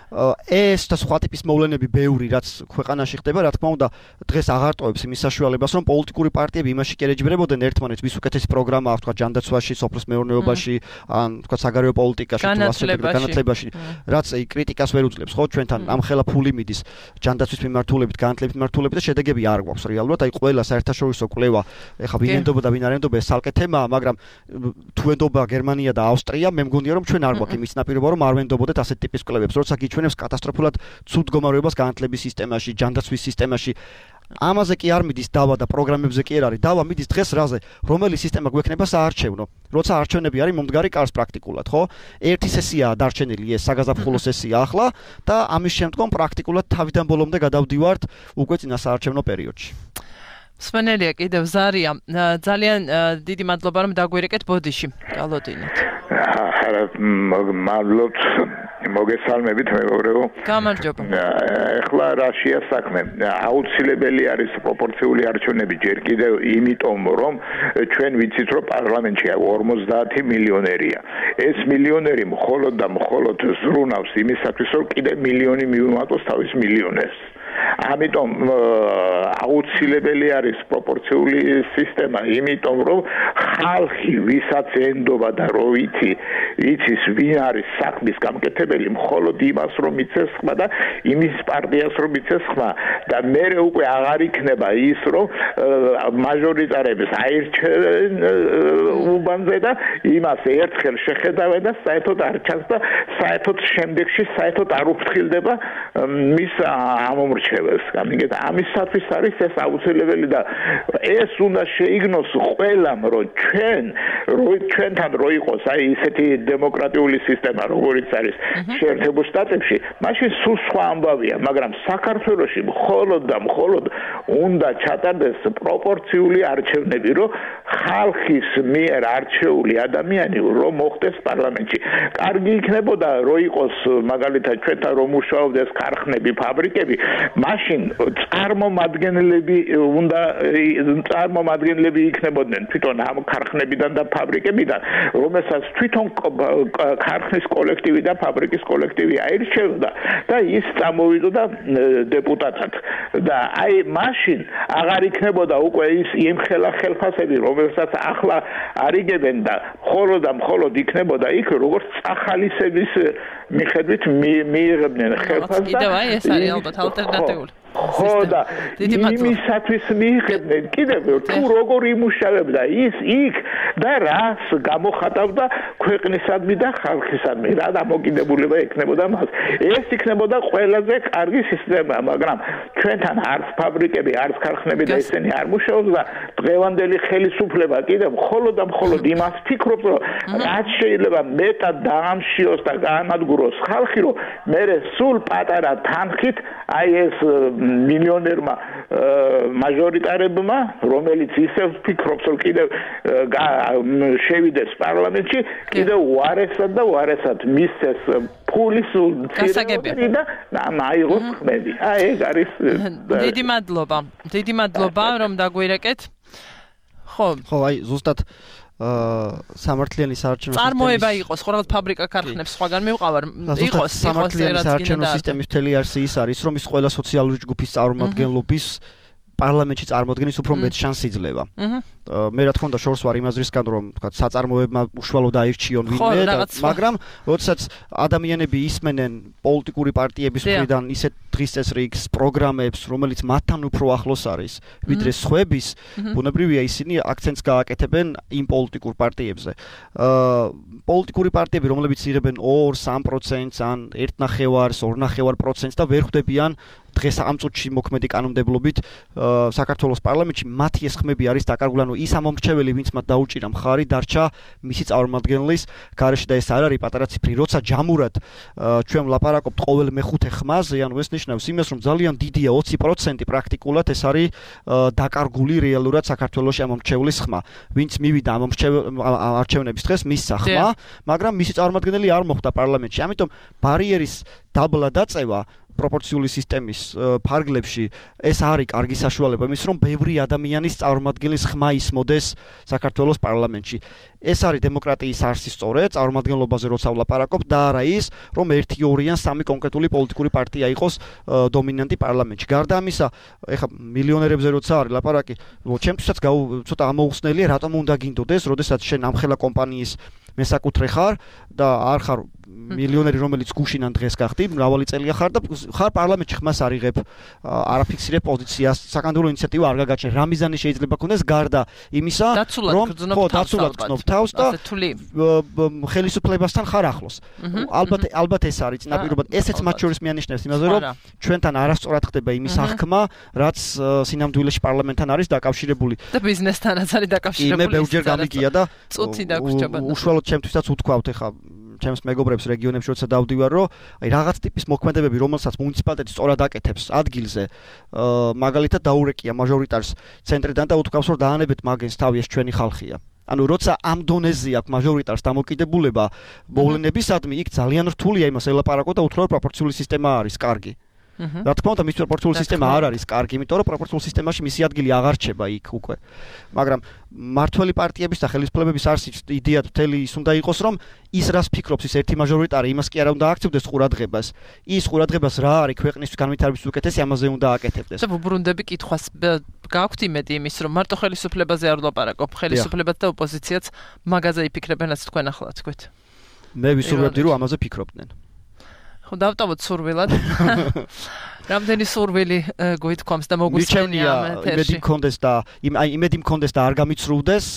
ეს და სხვა ტიპის მოვლენები ბევრი, რაც ქვეყანაში ხდება, რა თქმა უნდა, დღეს აღარ ტოვებს იმის საშუალებას, რომ პოლიტიკური პარტიები იმაში კერეჯბრებოდნენ ერთმანეთს, ვის უკეთესი პროგრამა აქვს, თქვა ჯანდაცვაში, სოფლის მეურნეობაში, ან თქვა საგარეო პოლიტიკაში, თუ ასეთ განათლებაში, რაც აი კრიტიკას ვერ უძლებს, ხო, ჩვენთან ამ ხელა ფული მიდის ჯანდაცვის მიმართულებით, განათლების მიმართულებით და შედეგები არ გვაქვს რეალურად, აი ყველა საერთაშორისო კვლევა, ეხა ვინ ენდობა და ვინ არ ენდობა, ეს სალკე თემაა, მაგრამ თუ ენდობა გერმანია და ავსტრია, მე მგონია რომ ჩვენ არ გვაქვს იმის ნაპირობა, რომ არ ვენდობოდეთ ასეთ ტიპის კვლევებს, როცა გიჩვენებს კატასტროფულად ცუდ მდგომარეობას განათლების სისტემაში, ჯანდაცვის სისტემაში. ამაზე კი არ მიდის დავა და პროგრამებზე კი არ არის. დავა მიდის დღეს რაზე, რომელი სისტემა გვექნება საარჩევნო. როცა არჩევნები არის მომდგარი კარს პრაქტიკულად, ხო? ერთი სესიაა დარჩენილი, ეს საგაზაფხულო სესია ახლა და ამის შემდგომ პრაქტიკულად თავიდან ბოლომდე გადავდივართ უკვე წინა საარჩევნო პერიოდში. სვენელია კიდევ ზარია, ძალიან დიდი მადლობა რომ დაგვირეკეთ ბოდიში. გალოდინეთ. მადლობთ მოგესალმებით მეგობრებო. გამარჯობა. ეხლა რაშია საქმე? აუცილებელი არის პროპორციული არჩევნები ჯერ კიდევ იმიტომ რომ ჩვენ ვიცით რომ პარლამენტში ორმოცდაათი მილიონერია. ეს მილიონერი მხოლოდ და მხოლოდ ზრუნავს იმისათვის რომ კიდევ მილიონი მივიმატოს თავის მილიონერს. ამიტომ აუცილებელი არის პროპორციული სისტემა, იმიტომ რომ ხალხი ვისაც ენდობა და რო იცი იცის ვინ არის საქმის გამკეთებელი მხოლოდ იმას რომ მიცეს ხმა და იმის პარტიას რომ მიცეს ხმა და მე უკვე აღარ იქნება ის რომ მაჟორიტარებს აირჩევენ უბანზე და იმას ერთხელ შეხედავენ და საერთოდ არ ჩანს და საერთოდ შემდეგში საერთოდ არ უფრთხილდება მის ამომრჩეველს. გამიგეთ, ამისათვის არის ეს აუცილებელი და ეს უნდა შეიგნოს ყველამ, რომ ჩვენ რო ჩვენთან რო იყოს აი ესეთი დემოკრატიული სისტემა, როგორიც არის შეერთებულ შტატებში, მაშინ სულ სხვა ამბავია, მაგრამ საქართველოში მხოლოდ და მხოლოდ უნდა ჩატარდეს პროპორციული არჩევნები, რომ ხალხის მიერ არჩეული ადამიანი რომ მოხდეს პარლამენტში. კარგი იქნებოდა რო იყოს მაგალითად ჩვენთან რომ მუშაობდეს ქარხნები, ფაბრიკები, მაშინ წარმომადგენლები უნდა წარმომადგენლები იქნებოდნენ თვითონ ამ ქარხნებიდან და ფაბრიკებიდან, რომელსაც თვითონ ქარხნის კოლექტივი და ფაბრიკის კოლექტივი აირჩევდა და ის წამოვიდოდა დეპუტატად. და აი მაშინ აღარ იქნებოდა უკვე ის იმხელა ხელფასები, რომელსაც ახლა არიგებენ და მხოლოდ და მხოლოდ იქნებოდა იქ როგორც ახალისების მიხედვით მიიღებდნენ ხელფასს და კიდევ აი ეს არის ალბათ ალტერნატიული ხო და იმისათვის მიიღებდნენ კიდევ თუ როგორ იმუშავებდა ის იქ და რას გამოხატავდა ქვეყნისადმი და ხალხისადმი, რა დამოკიდებულება ექნებოდა მას. ეს იქნებოდა ყველაზე კარგი სისტემა, მაგრამ ჩვენთან არც ფაბრიკები, არც ქარხნები და ესენი არ მუშაობს და დღევანდელი ხელისუფლება კიდევ მხოლოდ და მხოლოდ იმას ფიქრობს, რომ რაც შეიძლება მეტად დაამშიოს და გაანადგუროს ხალხი, რომ მე სულ პატარა თანხით აი ეს მილიონერმა მაჟორიტარებმა, რომელიც ისევ ფიქრობს, რომ კიდევ შევიდეს პარლამენტში, კიდევ უარესად და უარესად მისცეს ფულის გასაგებია და მაიღოს ხმები. აი ეს არის დიდი მადლობა. დიდი მადლობა რომ დაგვირეკეთ. ხო, ხო, აი ზუსტად აა სამართლიანი საარჩევნო სისტემის წარმოება იყოს, ხო რაღაც ფაბრიკა ქარხნებს სხვაგან მივყავარ, იყოს სამართლიანი საარჩევნო სისტემის მთელი არსი ის არის, რომ ის ყველა სოციალური ჯგუფის წარმომადგენლობის პარლამენტში წარმოადგენის უფრო მეტ შანსს იძლევა. მე რა თქმა უნდა შორს ვარ იმ აზრისგან, რომ თქვა საწარმოებმა უშუალოდ აირჩიონ ვინმე, მაგრამ როდესაც ადამიანები ისმენენ პოლიტიკური პარტიების მხრიდან ისეთ დღის წესრიგს, პროგრამებს, რომელიც მათთან უფრო ახლოს არის, ვიდრე სხვების, ბუნებრივია ისინი აქცენტს გააკეთებენ იმ პოლიტიკურ პარტიებზე. აა პოლიტიკური პარტიები, რომლებიც იღებენ ორ სამ პროცენტს ან ერთ ნახევარს, ორ ნახევარ პროცენტს და ვერ ხვდებიან დღეს ამ წუთში მოქმედი კანონმდებლობით საქართველოს პარლამენტში მათი ეს ხმები არის დაკარგული, ანუ ის ამომრჩეველი, ვინც მათ დაუჭირა მხარი, დარჩა მისი წარმომადგენლის გარეშე და ეს არ არის პატარა ციფრი. როცა ჯამურად ჩვენ ვლაპარაკობთ ყოველ მეხუთე ხმაზე, ანუ ეს ნიშნავს იმას, რომ ძალიან დიდია ოცი პროცენტი პრაქტიკულად ეს არის დაკარგული რეალურად საქართველოში ამომრჩევლის ხმა. ვინც მივიდა ამომრჩევნების დღეს მისცა ხმა, მაგრამ მისი წარმომადგენელი არ მოხვდა პარლამენტში. ამიტომ ბარიერის დაბლა დაწევა პროპორციული სისტემის ფარგლებში ეს არის კარგი საშუალება იმის, რომ ბევრი ადამიანის წარმომადგენლის ხმა ისმოდეს საქართველოს პარლამენტში. ეს არის დემოკრატიის არსი სწორედ, წარმომადგენლობაზე როცა ვლაპარაკობ და არა ის, რომ ერთი, ორი ან სამი კონკრეტული პოლიტიკური პარტია იყოს დომინანტი პარლამენტში. გარდა ამისა, ეხლა მილიონერებზე როცა არის ლაპარაკი, ჩემთვისაც ცოტა ამოუხსნელია, რატომ უნდა გინდოდეს, როდესაც შენ ამხელა კომპანიის მესაკუთრე ხარ და არ ხარ მილიონერი, რომელიც გუშინან დღეს გახდი, მრავალი წელია ხარ და ხარ პარლამენტში ხმას არ იღებ, არ აფიქსირებ პოზიციას, საკანონმდებლო ინიციატივა არ გაგაჩნია. რა მიზანი შეიძლება ქონდეს გარდა იმისა, რომ ხო, დაცულად გრძნობ თავს და ხელისუფლებასთან ხარ ახლოს. ალბათ ალბათ ეს არის წინაპირობად, ესეც მათ შორის მეანიშნებს იმაზე, რომ ჩვენთან არასწორად ხდება იმის აღქმა, რაც სინამდვილეში პარლამენტთან არის დაკავშირებული. და ბიზნესთანაც არის დაკავშირებული. მე ბევრჯერ გამიგია და წუთი დაგვრჩება. უშუალოდ ჩემთვისაც უთქვავთ ეხა ჩემს მეგობრებს რეგიონებში როცა დავდივარ, რომ აი რაღაც ტიპის მოქმედებები, რომელსაც მუნიციპალიტეტი სწორად აკეთებს ადგილზე, მაგალითად დაურეკია მაჟორიტარს ცენტრიდან და უთქვავს, რომ დაანებეთ მაგენს თავი ეს ჩვენი ხალხია. ანუ როცა ამ დონეზე აქვს მაჟორიტარს დამოკიდებულება მოვლენებისადმი, იქ ძალიან რთულია იმას ელაპარაკო და უთხრა, რომ პროპორციული სისტემა არის კარგი. რა თქმა უნდა, მის პროპორციული სისტემა არ არის კარგი, იმიტომ რომ პროპორციულ სისტემაში მისი ადგილი აღარ რჩება იქ უკვე. მაგრამ მართველი პარტიების და ხელისუფლებების არსი იდეა მთელი ის უნდა იყოს, რომ ის რას ფიქრობს ის ერთი მაჟორიტარი, იმას კი არა უნდა აქცევდეს ყურადღებას. ის ყურადღებას რა არის ქვეყნისთვის განვითარების უკეთესი, ამაზე უნდა აკეთებდეს. და ვუბრუნდები კითხვას, გაქვთ იმედი იმის, რომ მარტო ხელისუფლებაზე არ ვლაპარაკობ, ხელისუფლებაც და ოპოზიციაც მაგაზე იფიქრებენ, რაც თქვენ ახლა თქვით. მე ვისურვებდი რომ ამაზე ფიქრობდნენ. ხო, დავტოვოთ სურვილად. რამდენი სურვილი გვითქვამს და მოგვისმენია ამ ეთერში. იმედი მქონდეს და აი იმედი მქონდეს და არ გამიცრუდეს,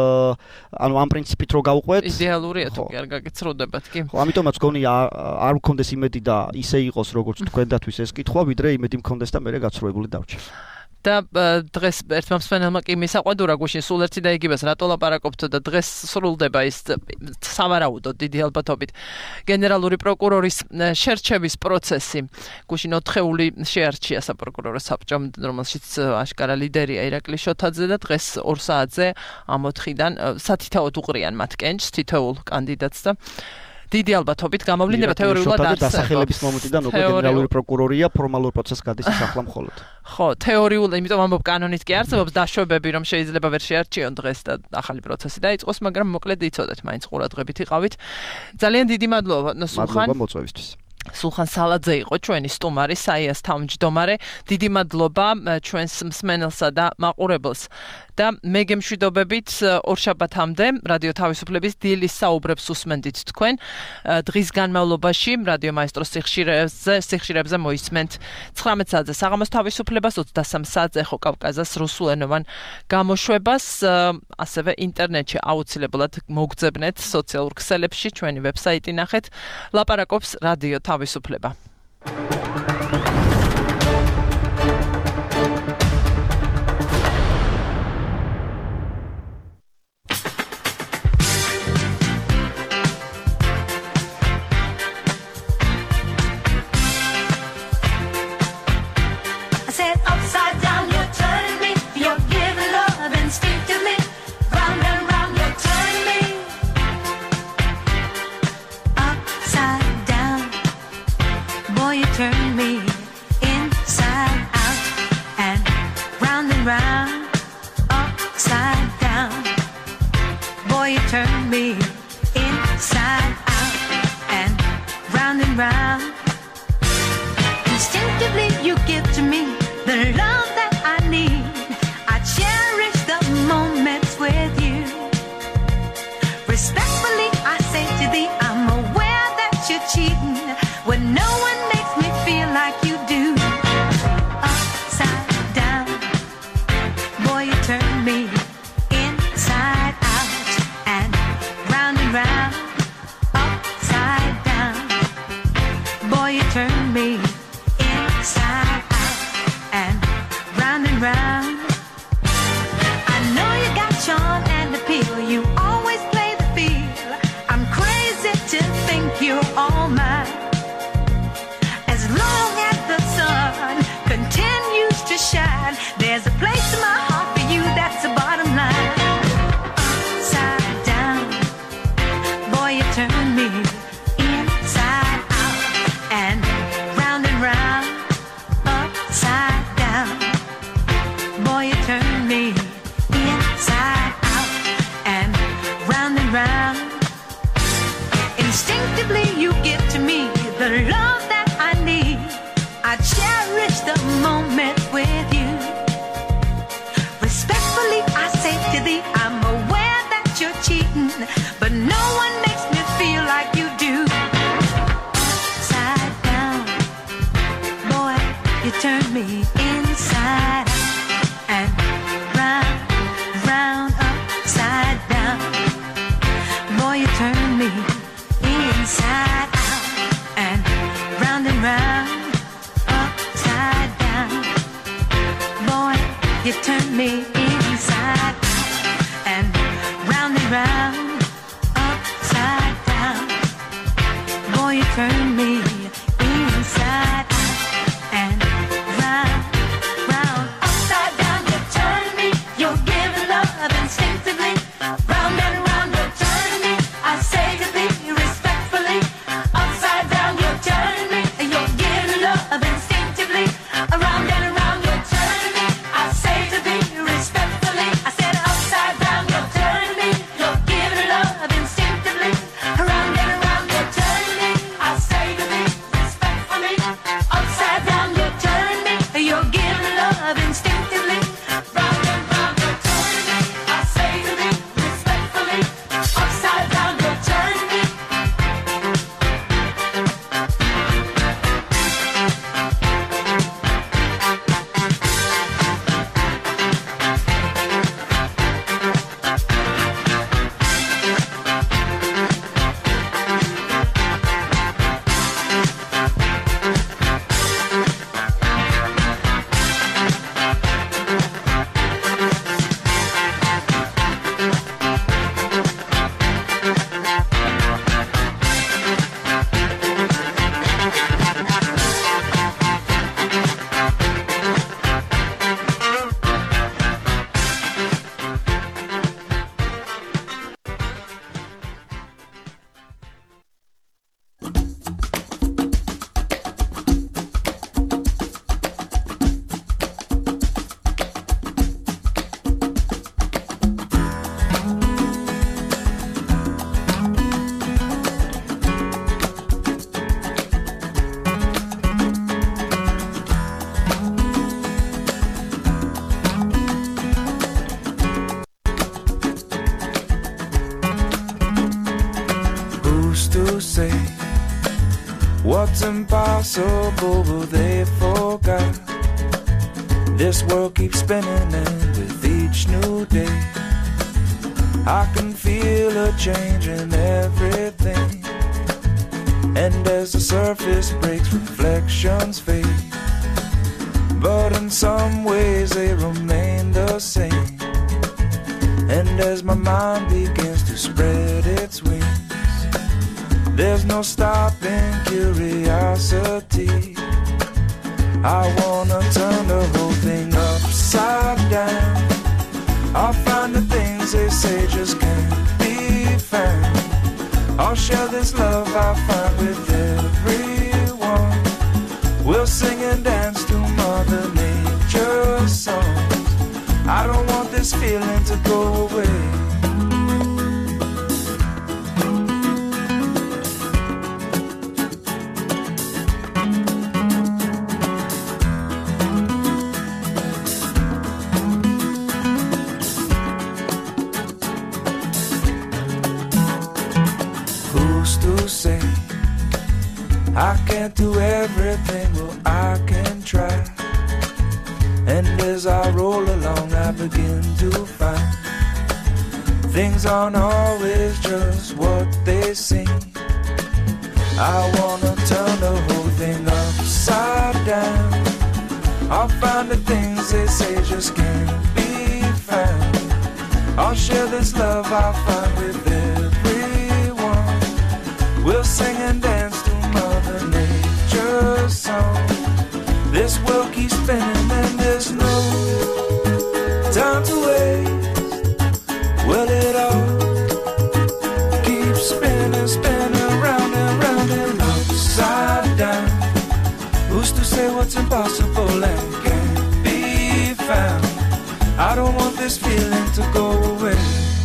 ანუ ამ პრინციპით რო გავუყვეთ. იდეალურია თუ კი არ გაგიცრუდებათ კი. ხო, ამიტომაც გონია არ მქონდეს იმედი და ისე იყოს როგორც თქვენდათვის ეს კითხვა, ვიდრე იმედი მქონდეს და მე გაცრუებული დავჭი. და დღეს ერთმა მსმენელმა კი მისაყვედურა გუშინ სულ ერთი და იგივეს რატო ლაპარაკობთ და დღეს სრულდება ის სავარაუდო დიდი ალბათობით გენერალური პროკურორის შერჩევის პროცესი. გუშინ ოთხეული შეარჩია საპროკურორო საბჭომ, რომელშიც აშკარა ლიდერია ირაკლი შოთაძე და დღეს ორ საათზე ამ ოთხიდან სათითაოდ უყრიან მათ კენჭს თითოეულ კანდიდატს და დიდი ალბათობით გამოვლინება თეორიულად არ დასახელების მომენტიდან უკვე გენერალური პროკურორია ფორმალურ პროცესს გადის ახლა მხოლოდ. ხო, თეორიულად, იმიტომ ამბობ კანონით კი არსებობს დაშვებები, რომ შეიძლება ვერ შეარჩიონ დღეს და ახალი პროცესი დაიწყოს, მაგრამ მოკლედ იცოდეთ, მაინც ყურადღებით იყავით. ძალიან დიდი მადლობა სულხან. მადლობა მოწვევისთვის. სულხან სალაძე იყო ჩვენი სტუმარი, საიას თავმჯდომარე. დიდი მადლობა ჩვენს მსმენელსა და მაყურებელს. და მე გემშვიდობებით ორშაბათამდე რადიო თავისუფლების დილის საუბრებს უსმენდით თქვენ. დღის განმავლობაში რადიო მაესტროს სიხშირეებზე, სიხშირეებზე მოისმენთ ცხრამეტ საათზე საღამოს თავისუფლებას, ოცდასამ საათზე ხო კავკაზას რუსულენოვან გამოშვებას, ასევე ინტერნეტში აუცილებლად მოგძებნეთ სოციალურ ქსელებში, ჩვენი ვებსაიტი ნახეთ. ლაპარაკობს რადიო თავისუფლება. I say to say what's impossible, but they forgot. This world keeps spinning, and with each new day I can feel a change in everything. And as the surface breaks, reflections fade, but in some ways they remain the same. And as my mind begins to spread its wings, there's no stopping curiosity. I wanna turn the whole thing upside down. I'll find the things they say just can't be found. I'll share this love I find with everyone. We'll sing and dance to Mother Nature's songs. I don't want this feeling to go away. Say I can't do everything, well I can try. And as I roll along I begin to find things aren't always just what they seem. I wanna turn the whole thing upside down. I'll find the things they say just can't be found. I'll share this love I find with everyone. We'll sing and dance to Mother Nature's song. This world keeps spinning and there's no time to waste. Well, it all keeps spinning, spinning round and round and upside down. Who's to say what's impossible and can't be found? I don't want this feeling to go away.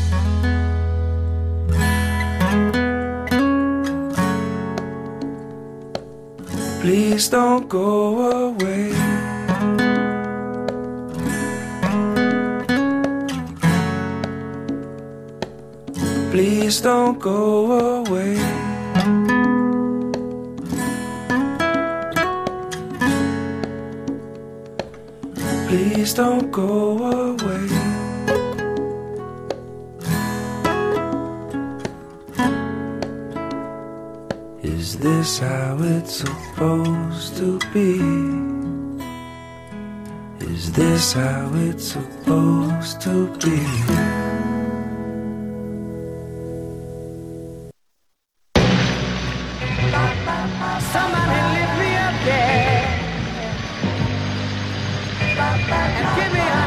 Please don't go away. Please don't go away. Please don't go away. Is this how it's supposed to be? Is this how it's supposed to be? Somebody lift me up there and give me a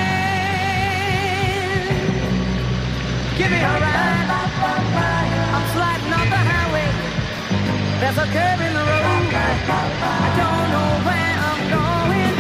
hand. Give me a ride. I'm sliding on the highway. There's a curve in the road. I don't know where I'm going.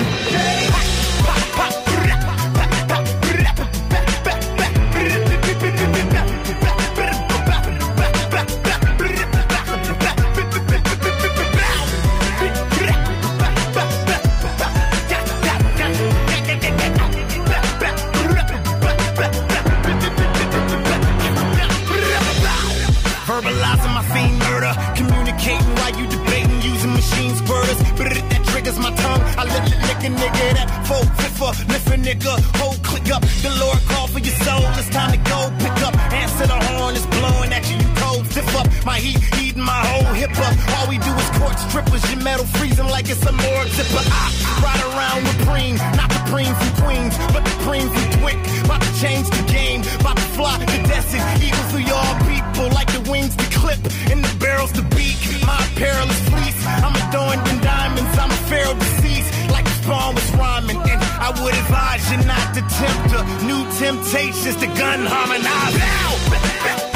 Verbalizing my fiend murder, communicating while you debating using machine squirters. But that triggers my tongue. I let it lick a nigga that full fiffer, lift a nigga, whole click up. The Lord call for your soul. It's time to go pick up. Answer the horn is blowing at you. You cold stiff up. My heat heating my whole hip up. All we do is court strippers. Your metal freezing like it's a morgue zipper. I ride around with Preem, not the Preem from Queens, but the Preem from Twick. About to change the game. About to fly the desert eagle through y'all people like the wings to clip and the barrels to beak. My perilous fleece. I'm adorned in diamonds. I'm a pharaoh deceased like the spawn was rhyming. And I would advise you not to tempt her. New temptations, the gun harmonize. Now!